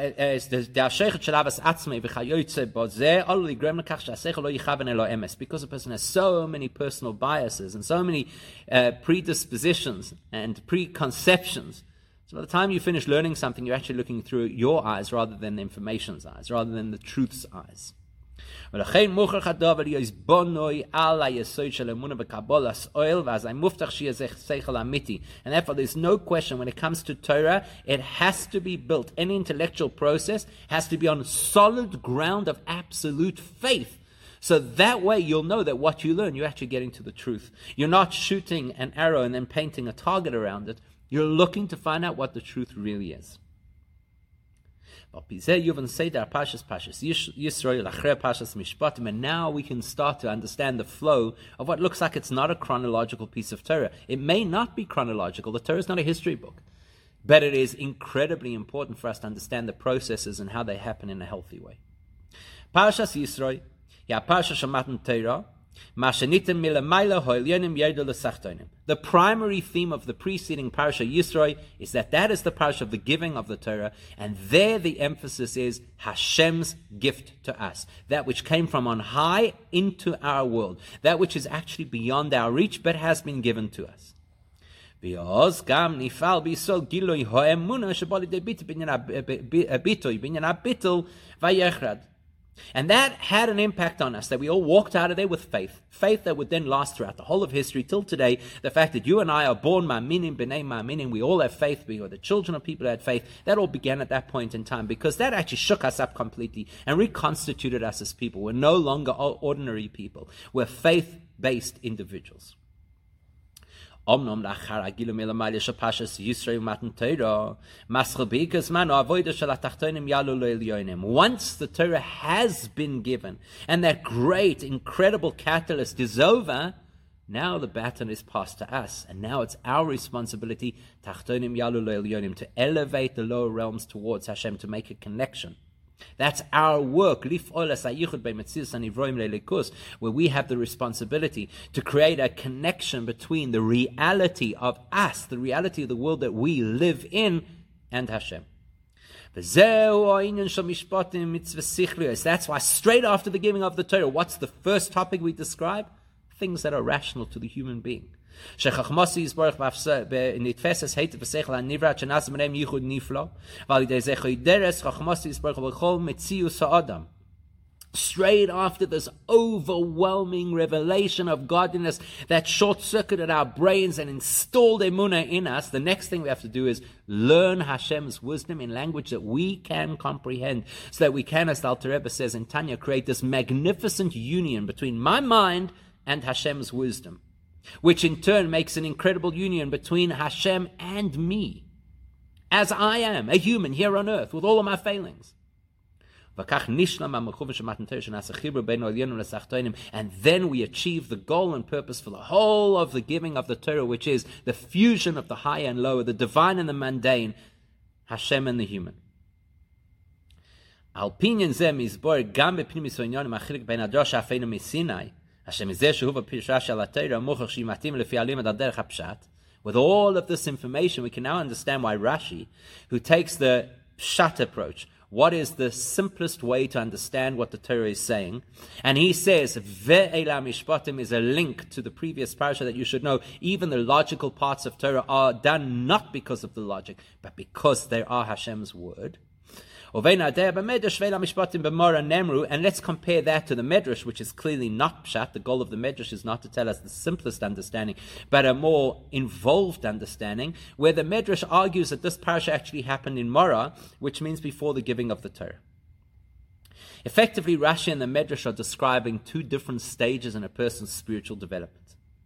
a person has so many personal biases and so many uh, predispositions and preconceptions, so by the time you finish learning something, you're actually looking through your eyes rather than the information's eyes, rather than the truth's eyes. And therefore there's no question when it comes to Torah, it has to be built. Any intellectual process has to be on solid ground of absolute faith. So that way you'll know that what you learn, you're actually getting to the truth. You're not shooting an arrow and then painting a target around it. You're looking to find out what the truth really is. And now we can start to understand the flow of what looks like it's not a chronological piece of Torah. It may not be chronological. The Torah is not a history book. But it is incredibly important for us to understand the processes and how they happen in a healthy way. Parashas Yisro, ya Parashas Matan Torah, the primary theme of the preceding Parasha Yisro is that that is the parasha of the giving of the Torah, and there the emphasis is Hashem's gift to us, that which came from on high into our world, that which is actually beyond our reach but has been given to us. And that had an impact on us, that we all walked out of there with faith. Faith that would then last throughout the whole of history till today. The fact that you and I are born ma'aminim, b'nei ma'aminim, we all have faith, we are the children of people who had faith. That all began at that point in time, because that actually shook us up completely and reconstituted us as people. We're no longer ordinary people. We're faith-based individuals. Once the Torah has been given, and that great, incredible catalyst is over, now the baton is passed to us, and now it's our responsibility to elevate the lower realms towards Hashem, to make a connection. That's our work, where we have the responsibility to create a connection between the reality of us, the reality of the world that we live in, and Hashem. That's why straight after the giving of the Torah, what's the first topic we describe? Things that are rational to the human being. Straight after this overwhelming revelation of godliness that short-circuited our brains and installed emunah in us, the next thing we have to do is learn Hashem's wisdom in language that we can comprehend, so that we can, as the Alter Rebbe says in Tanya, create this magnificent union between my mind and Hashem's wisdom, which in turn makes an incredible union between Hashem and me, as I am, a human here on earth, with all of my failings. And then we achieve the goal and purpose for the whole of the giving of the Torah, which is the fusion of the high and lower, the divine and the mundane, Hashem and the human. Alpinian zem is bor gam bepnimis onyonim achilik ben adosh afeinu misinai. Hashem is shehuva pirshash al Torah mochach shimatim lefi alim ad derech hapshat. With all of this information, we can now understand why Rashi, who takes the pshat approach, what is the simplest way to understand what the Torah is saying, and he says ve'ela mishpatim is a link to the previous parasha that you should know. Even the logical parts of Torah are done not because of the logic, but because they are Hashem's word. And let's compare that to the Medrash, which is clearly not Pshat. The goal of the Medrash is not to tell us the simplest understanding, but a more involved understanding, where the Medrash argues that this parasha actually happened in Morah, which means before the giving of the Torah. Effectively, Rashi and the Medrash are describing two different stages in a person's spiritual development.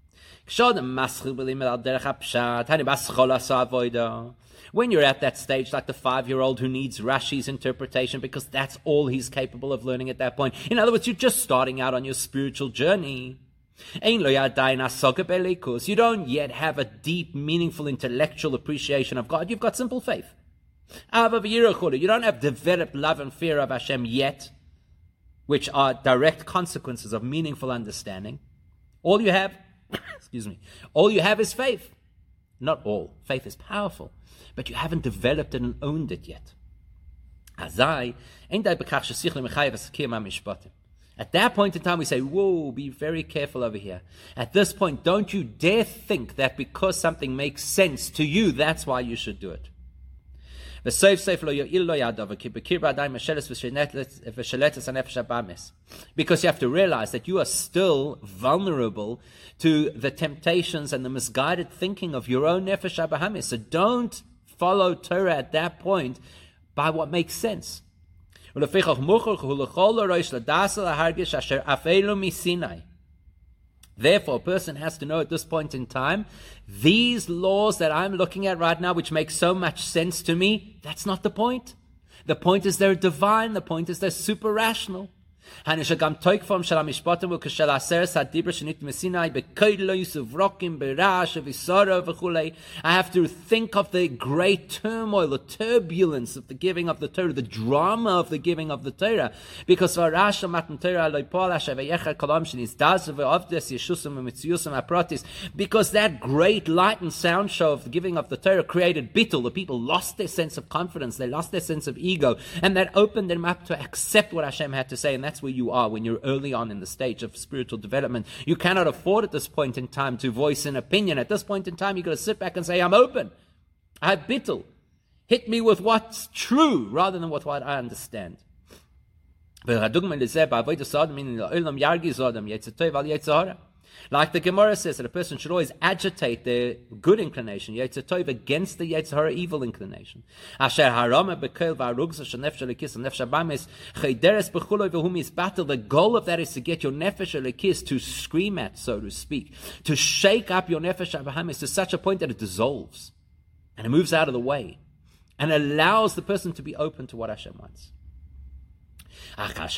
When you're at that stage, like the five-year-old who needs Rashi's interpretation because that's all he's capable of learning at that point. In other words, you're just starting out on your spiritual journey. You don't yet have a deep, meaningful, intellectual appreciation of God. You've got simple faith. You don't have developed love and fear of Hashem yet, which are direct consequences of meaningful understanding. All you have, excuse me, all you have is faith. Not all. Faith is powerful, but you haven't developed it and owned it yet. At that point in time, we say, whoa, be very careful over here. At this point, don't you dare think that because something makes sense to you, that's why you should do it. Because you have to realize that you are still vulnerable to the temptations and the misguided thinking of your own nefesh habahamis. So don't follow Torah at that point by what makes sense. Therefore, a person has to know at this point in time, these laws that I'm looking at right now, which make so much sense to me, that's not the point. The point is they're divine. The point is they're super rational. I have to think of the great turmoil, the turbulence of the giving of the Torah, the drama of the giving of the Torah. Because because that great light and sound show of the giving of the Torah created bittul. The people lost their sense of confidence, they lost their sense of ego, and that opened them up to accept what Hashem had to say. And that's where you are when you're early on in the stage of spiritual development. You cannot afford at this point in time to voice an opinion. At this point in time, you've got to sit back and say, I'm open. I have bittul. Hit me with what's true rather than with what I understand. Like the Gemara says, that a person should always agitate their good inclination, Yetzer Tov, against the Yetzer Hara evil inclination. The goal of that is to get your nefesh elekis to scream at, so to speak, to shake up your nefesh habahamis to such a point that it dissolves and it moves out of the way and allows the person to be open to what Hashem wants. But by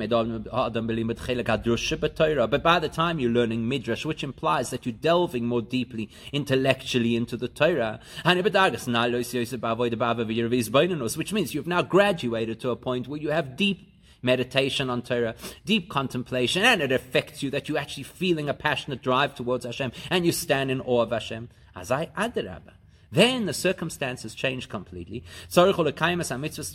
the time you're learning Midrash, which implies that you're delving more deeply intellectually into the Torah, which means you've now graduated to a point where you have deep meditation on Torah, deep contemplation, and it affects you that you're actually feeling a passionate drive towards Hashem, and you stand in awe of Hashem. Then the circumstances change completely. All of Liyos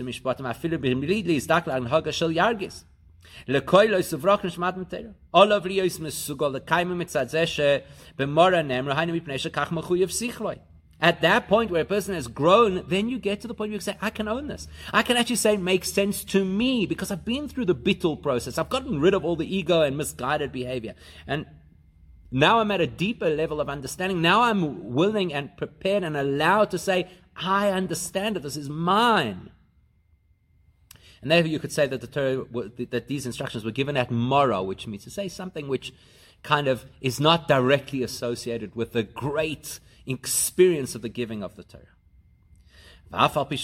Mesugal Lekayim Mitzad Zeh B'Morah Nemra Haynu Mipnei Shekach Mechuyev Sichloi. At that point where a person has grown, then you get to the point where you say, I can own this. I can actually say it makes sense to me because I've been through the bittul process. I've gotten rid of all the ego and misguided behavior. And now I'm at a deeper level of understanding. Now I'm willing and prepared and allowed to say, I understand it. This is mine. And therefore you could say that the Torah, that these instructions were given at Morah, which means to say something which kind of is not directly associated with the great experience of the giving of the Torah. Now, even the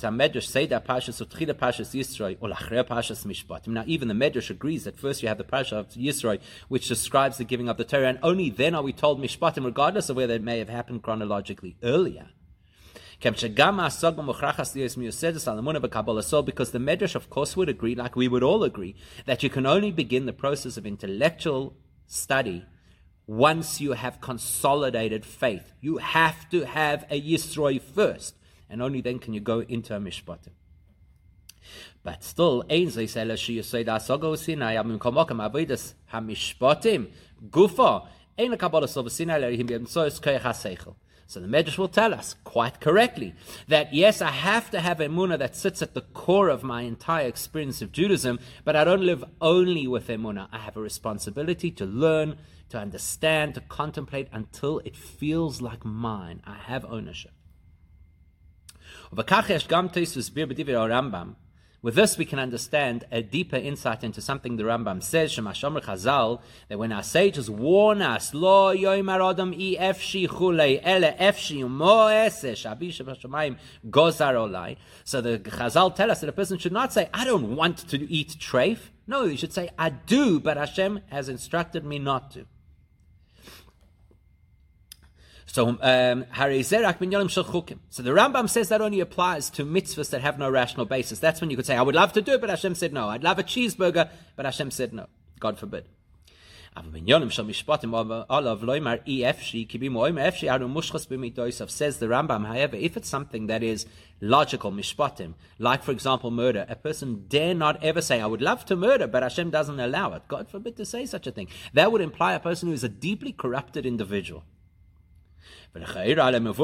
Medrash agrees that first you have the parasha of Yisro, which describes the giving of the Torah, and only then are we told Mishpatim, regardless of whether it may have happened chronologically earlier. Because the Medrash, of course, would agree, like we would all agree, that you can only begin the process of intellectual study once you have consolidated faith. You have to have a Yisroi first, and only then can you go into a Mishpatim. But still, so the Medrash will tell us, quite correctly, that yes, I have to have emunah that sits at the core of my entire experience of Judaism, but I don't live only with emunah. I have a responsibility to learn, to understand, to contemplate until it feels like mine. I have ownership. With this, we can understand a deeper insight into something the Rambam says, Shemashomer Chazal, that when our sages warn us, Lo yoimar adam I efshi chulei, ele efshi mo esesh, abisha v'shamayim gozar olai. So the Chazal tell us that a person should not say, I don't want to eat treif. No, you should say, I do, but Hashem has instructed me not to. So, um, so the Rambam says that only applies to mitzvahs that have no rational basis. That's when you could say, I would love to do it, but Hashem said no. I'd love a cheeseburger, but Hashem said no. God forbid. Says the Rambam, however, if it's something that is logical, mishpatim, like, for example, murder, a person dare not ever say, I would love to murder, but Hashem doesn't allow it. God forbid to say such a thing. That would imply a person who is a deeply corrupted individual. Now, hang on a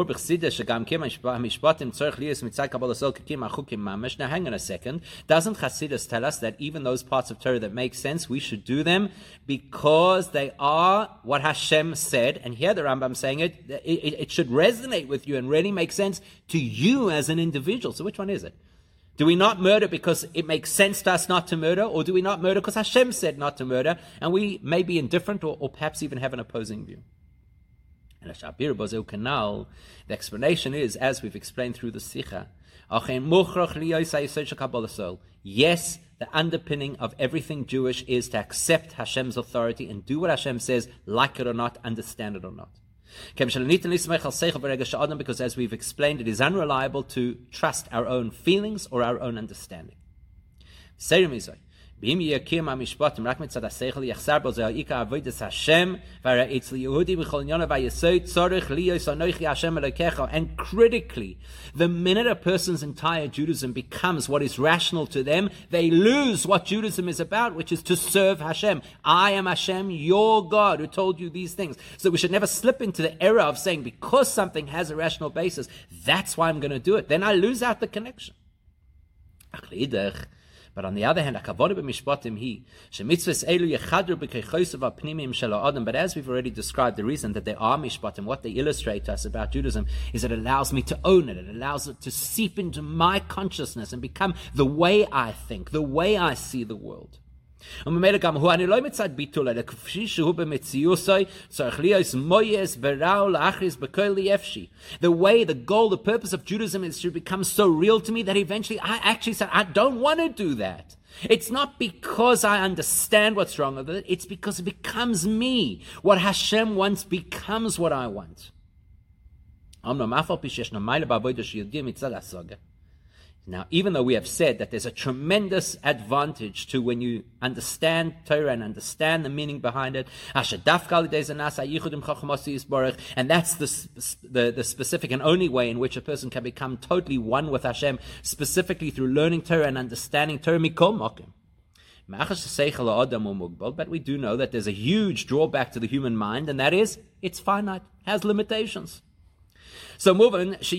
second. Doesn't Chassidus tell us that even those parts of Torah that make sense, we should do them because they are what Hashem said? And here the Rambam saying it, it, it should resonate with you and really make sense to you as an individual. So which one is it? Do we not murder because it makes sense to us not to murder? Or do we not murder because Hashem said not to murder? And we may be indifferent or, or perhaps even have an opposing view. And the explanation is, as we've explained through the Sikha, yes, the underpinning of everything Jewish is to accept Hashem's authority and do what Hashem says, like it or not, understand it or not. Because as we've explained, it is unreliable to trust our own feelings or our own understanding. And critically, the minute a person's entire Judaism becomes what is rational to them, they lose what Judaism is about, which is to serve Hashem. I am Hashem, your God, who told you these things. So we should never slip into the error of saying, because something has a rational basis, that's why I'm going to do it. Then I lose out the connection. But on the other hand, but as we've already described, the reason that there are mishpatim, what they illustrate to us about Judaism, is that it allows me to own it. It allows it to seep into my consciousness and become the way I think, the way I see the world. The way, the goal, the purpose of Judaism is to become so real to me that eventually I actually said, I don't want to do that. It's not because I understand what's wrong with it, it's because it becomes me. What Hashem wants becomes what I want. Now, even though we have said that there's a tremendous advantage to when you understand Torah and understand the meaning behind it, and that's the, the, the specific and only way in which a person can become totally one with Hashem, specifically through learning Torah and understanding Torah mikol mokim. But we do know that there's a huge drawback to the human mind, and that is, it's finite, has limitations. So moving, then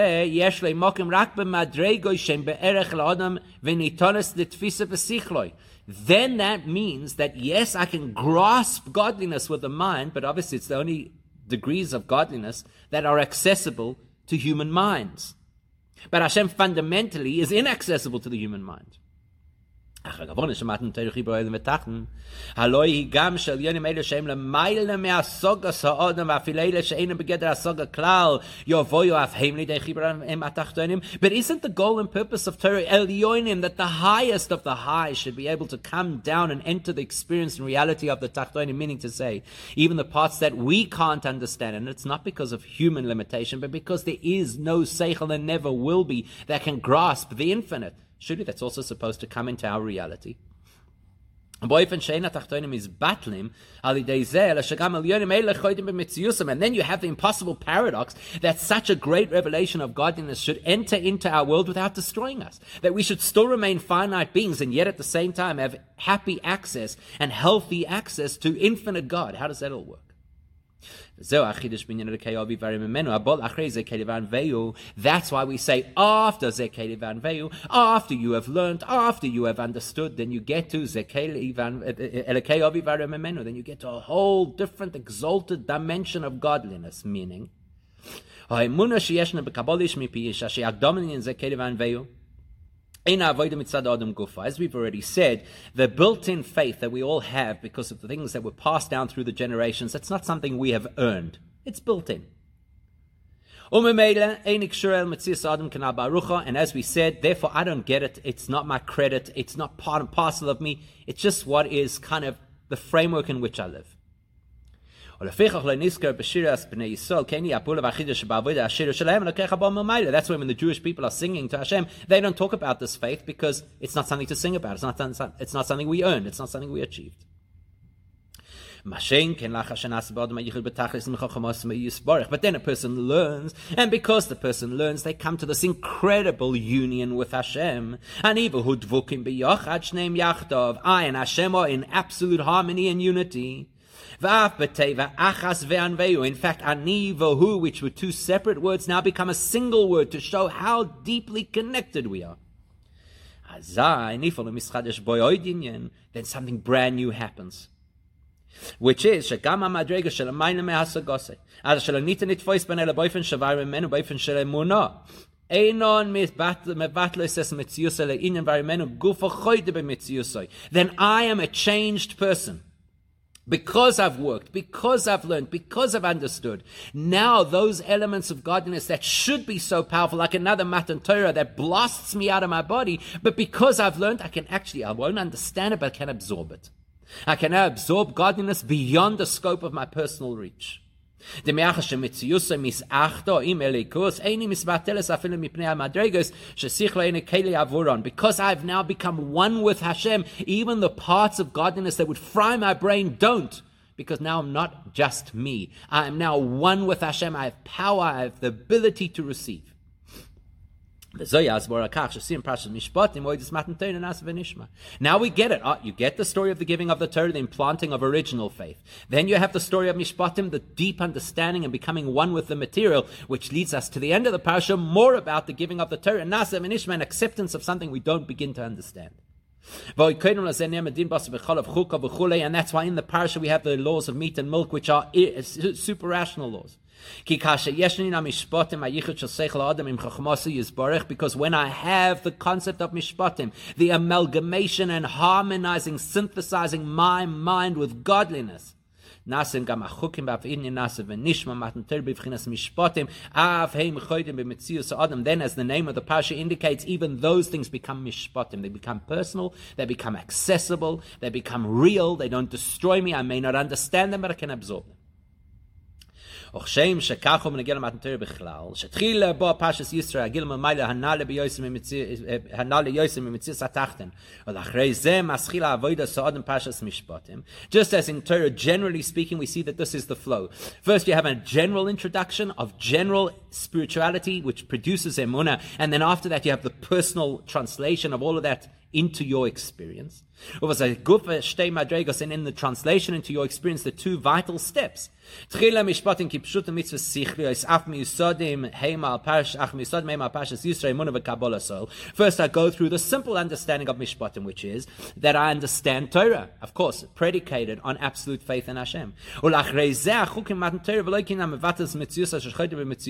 that means that yes, I can grasp godliness with the mind, but obviously it's the only degrees of godliness that are accessible to human minds. But Hashem fundamentally is inaccessible to the human mind. אחר גבון שמעתם תורך יבראים ותחתן, הלא היא גם של יונים אלה שהם למעלה מהסוגס האדם, ואפילו אלה שאינם בגדר הסוגה כלל, יבואו אף הם לידי יבראים התחתונים. But isn't the goal and purpose of Torah Elyonim that the highest of the high should be able to come down and enter the experience and reality of the tachtonim, meaning to say, even the parts that we can't understand, and it's not because of human limitation, but because there is no seichel and never will be that can grasp the infinite. Surely that's also supposed to come into our reality. And then you have the impossible paradox that such a great revelation of godliness should enter into our world without destroying us. That we should still remain finite beings and yet at the same time have happy access and healthy access to infinite God. How does that all work? That's why we say after Zekeli Van Veyu, after you have learned, after you have understood, then you get to Zekeli Van Veyu, then you get to a whole different exalted dimension of godliness, meaning as we've already said, the built-in faith that we all have because of the things that were passed down through the generations, that's not something we have earned. It's built in. And as we said, therefore I don't get it. It's not my credit. It's not part and parcel of me. It's just what is kind of the framework in which I live. That's why when the Jewish people are singing to Hashem, they don't talk about this faith because it's not something to sing about. It's not, it's not something we earned. It's not something we achieved. But then a person learns, and because the person learns, they come to this incredible union with Hashem. I and Hashem are in absolute harmony and unity. In fact, ani v'hu, which were two separate words, now become a single word to show how deeply connected we are. Then something brand new happens, which is then I am a changed person. Because I've worked, because I've learned, because I've understood, now those elements of godliness that should be so powerful, like another Matan Torah that blasts me out of my body, but because I've learned, I can actually, I won't understand it, but I can absorb it. I can now absorb godliness beyond the scope of my personal reach. Because I've now become one with Hashem, even the parts of godliness that would fry my brain don't. Because now I'm not just me. I am now one with Hashem. I have power. I have the ability to receive. Now we get it. Oh, you get the story of the giving of the Torah, the implanting of original faith. Then you have the story of Mishpatim, the deep understanding and becoming one with the material, which leads us to the end of the parasha, more about the giving of the Torah, Nasa v'nishma, and acceptance of something we don't begin to understand. And that's why in the parasha we have the laws of meat and milk, which are super rational laws. Because when I have the concept of mishpatim, the amalgamation and harmonizing, synthesizing my mind with godliness, then as the name of the parasha indicates, even those things become mishpatim. They become personal, they become accessible, they become real, they don't destroy me. I may not understand them, but I can absorb them. Och shem shekach um negel mat ter bikhlal shetkhil ba pashas yisra gil mayle hanale be yosem mit hanale yosem mit satachten und achrei ze maschil avoida saadem pashas mishpatim. Just as in Torah, generally speaking, we see that this is the flow. First you have a general introduction of general spirituality which produces emunah, and then after that you have the personal translation of all of that into your experience. And in the translation into your experience, the two vital steps. First, I go through the simple understanding of Mishpatim, which is that I understand Torah, of course, predicated on absolute faith in Hashem.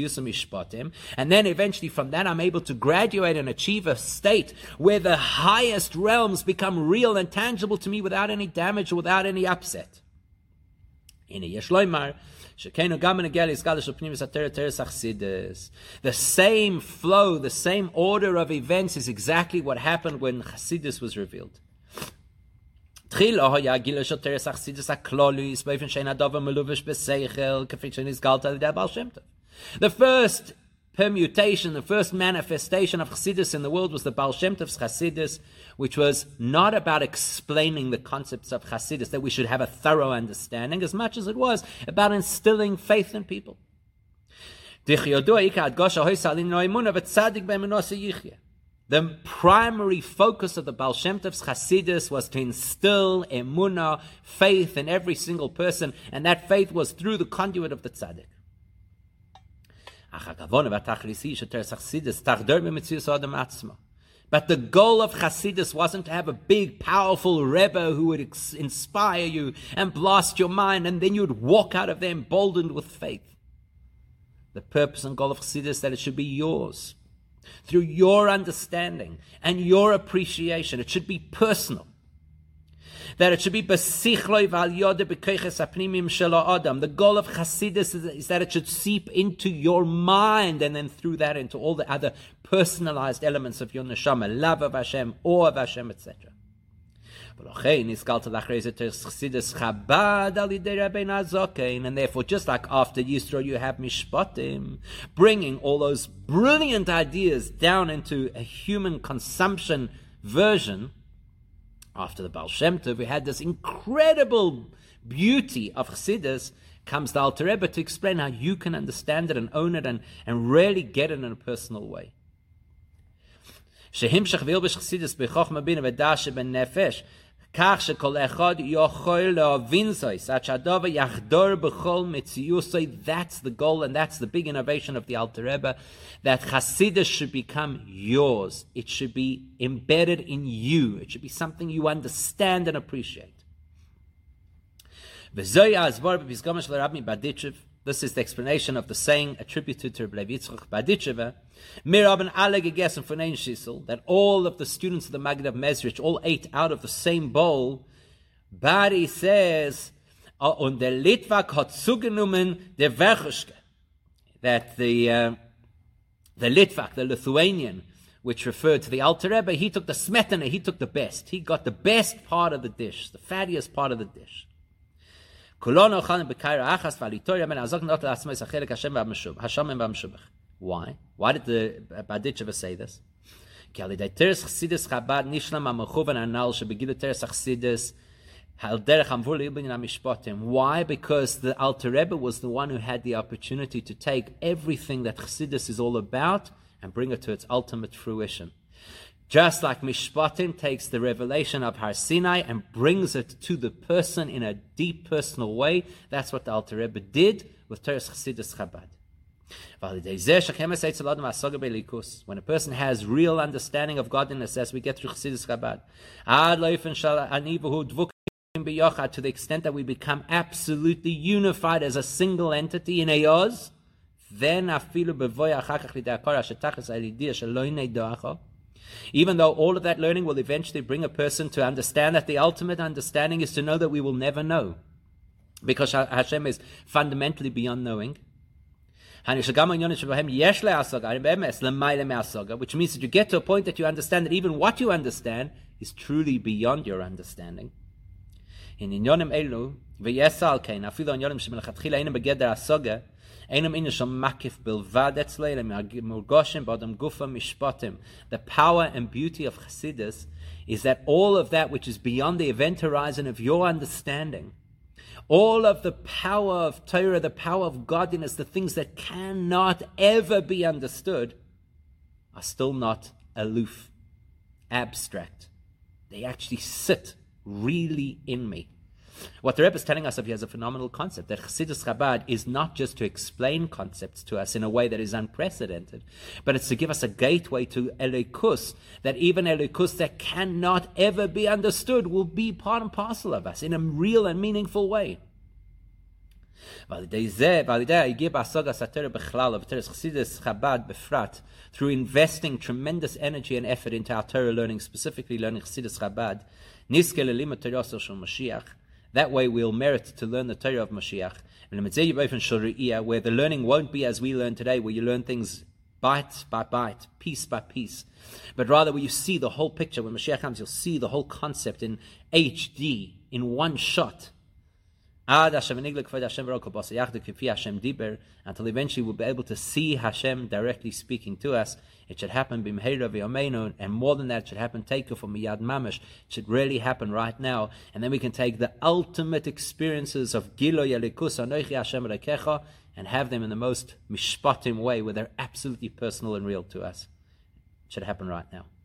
And then eventually from that I'm able to graduate and achieve a state where the higher highest realms become real and tangible to me without any damage or without any upset. The same flow, the same order of events is exactly what happened when Chassidus was revealed. The first permutation, the first manifestation of Chassidus in the world was the Baal Shem Tov's Chassidus, which was not about explaining the concepts of Chassidus, that we should have a thorough understanding, as much as it was about instilling faith in people. The primary focus of the Baal Shem Tov's Chassidus was to instill emunah, faith in every single person, and that faith was through the conduit of the tzaddik. But the goal of Chassidus wasn't to have a big, powerful Rebbe who would ex- inspire you and blast your mind, and then you'd walk out of there emboldened with faith. The purpose and goal of Chassidus is that it should be yours, through your understanding and your appreciation. It should be personal. That it should be besichloi v'al yodeh b'keiches hapnimim shel ha'adam. The goal of Chassidus is, is that it should seep into your mind, and then through that into all the other personalized elements of your neshama, love of Hashem, awe of Hashem, et cetera. And therefore, just like after Yisro, you have Mishpatim, bringing all those brilliant ideas down into a human consumption version. After the Baal Shem Tov, we had this incredible beauty of Chassidus. Comes the Alter Rebbe to explain how you can understand it and own it and, and really get it in a personal way. Shehimshach v'ilbish Chassidus b'chochma bina v'dashe ben nefesh kach shekol echad yochol le'avin zois ad shadava yachdor b'chol metziusoi. That's the goal, and that's the big innovation of the Alter Rebbe, that Chassidus should become yours. It should be embedded in you. It should be something you understand and appreciate. This is the explanation of the saying attributed to Rabbi Yitzchak Badicheva, that all of the students of the Maggid of Mezrich all ate out of the same bowl. But he says, und der Litvak hat zugenommen der Verchushke, that the uh, the Litvak, the Lithuanian, which referred to the Alter Rebbe, he took the smetana, he took the best. He got the best part of the dish, the fattiest part of the dish. Why? Why did the Badicheva say this? Why? Because the Alter Rebbe was the one who had the opportunity to take everything that Chassidus is all about and bring it to its ultimate fruition. Just like Mishpatim takes the revelation of Har Sinai and brings it to the person in a deep personal way, that's what the Alter Rebbe did with Teres Chassidus Chabad. When a person has real understanding of godliness, as we get through Chassidus Chabad, to the extent that we become absolutely unified as a single entity in Eoz, then even though all of that learning will eventually bring a person to understand that the ultimate understanding is to know that we will never know, because Hashem is fundamentally beyond knowing. Which means that you get to a point that you understand that even what you understand is truly beyond your understanding. In inyonim elu v'yesal kein afilu inyonim shemelachatchila einam begeder hasoga einam inu shel makif bilvad etzlei lemurgoshim b'adam gufa mishpatim. The power and beauty of Chassidus is that all of that which is beyond the event horizon of your understanding, all of the power of Torah, the power of godliness, the things that cannot ever be understood, are still not aloof, abstract. They actually sit really in me. What the Rebbe is telling us of here is a phenomenal concept, that Chassidus Chabad is not just to explain concepts to us in a way that is unprecedented, but it's to give us a gateway to Elikus, that even Elikus that cannot ever be understood will be part and parcel of us in a real and meaningful way. Through investing tremendous energy and effort into our Torah learning, specifically learning Chassidus Chabad, that way we'll merit to learn the Torah of Mashiach, where the learning won't be as we learn today, where you learn things bite by bite, piece by piece, but rather where you see the whole picture. When Mashiach comes, you'll see the whole concept in H D, in one shot. Until eventually we'll be able to see Hashem directly speaking to us. It should happen b'mheira v'yameinu, and more than that, it should happen teikuf from miyad mamash. It should really happen right now, and then we can take the ultimate experiences of Gilo Yalikus Anochi Hashem Rekecha and have them in the most mishpatim way, where they're absolutely personal and real to us. It should happen right now.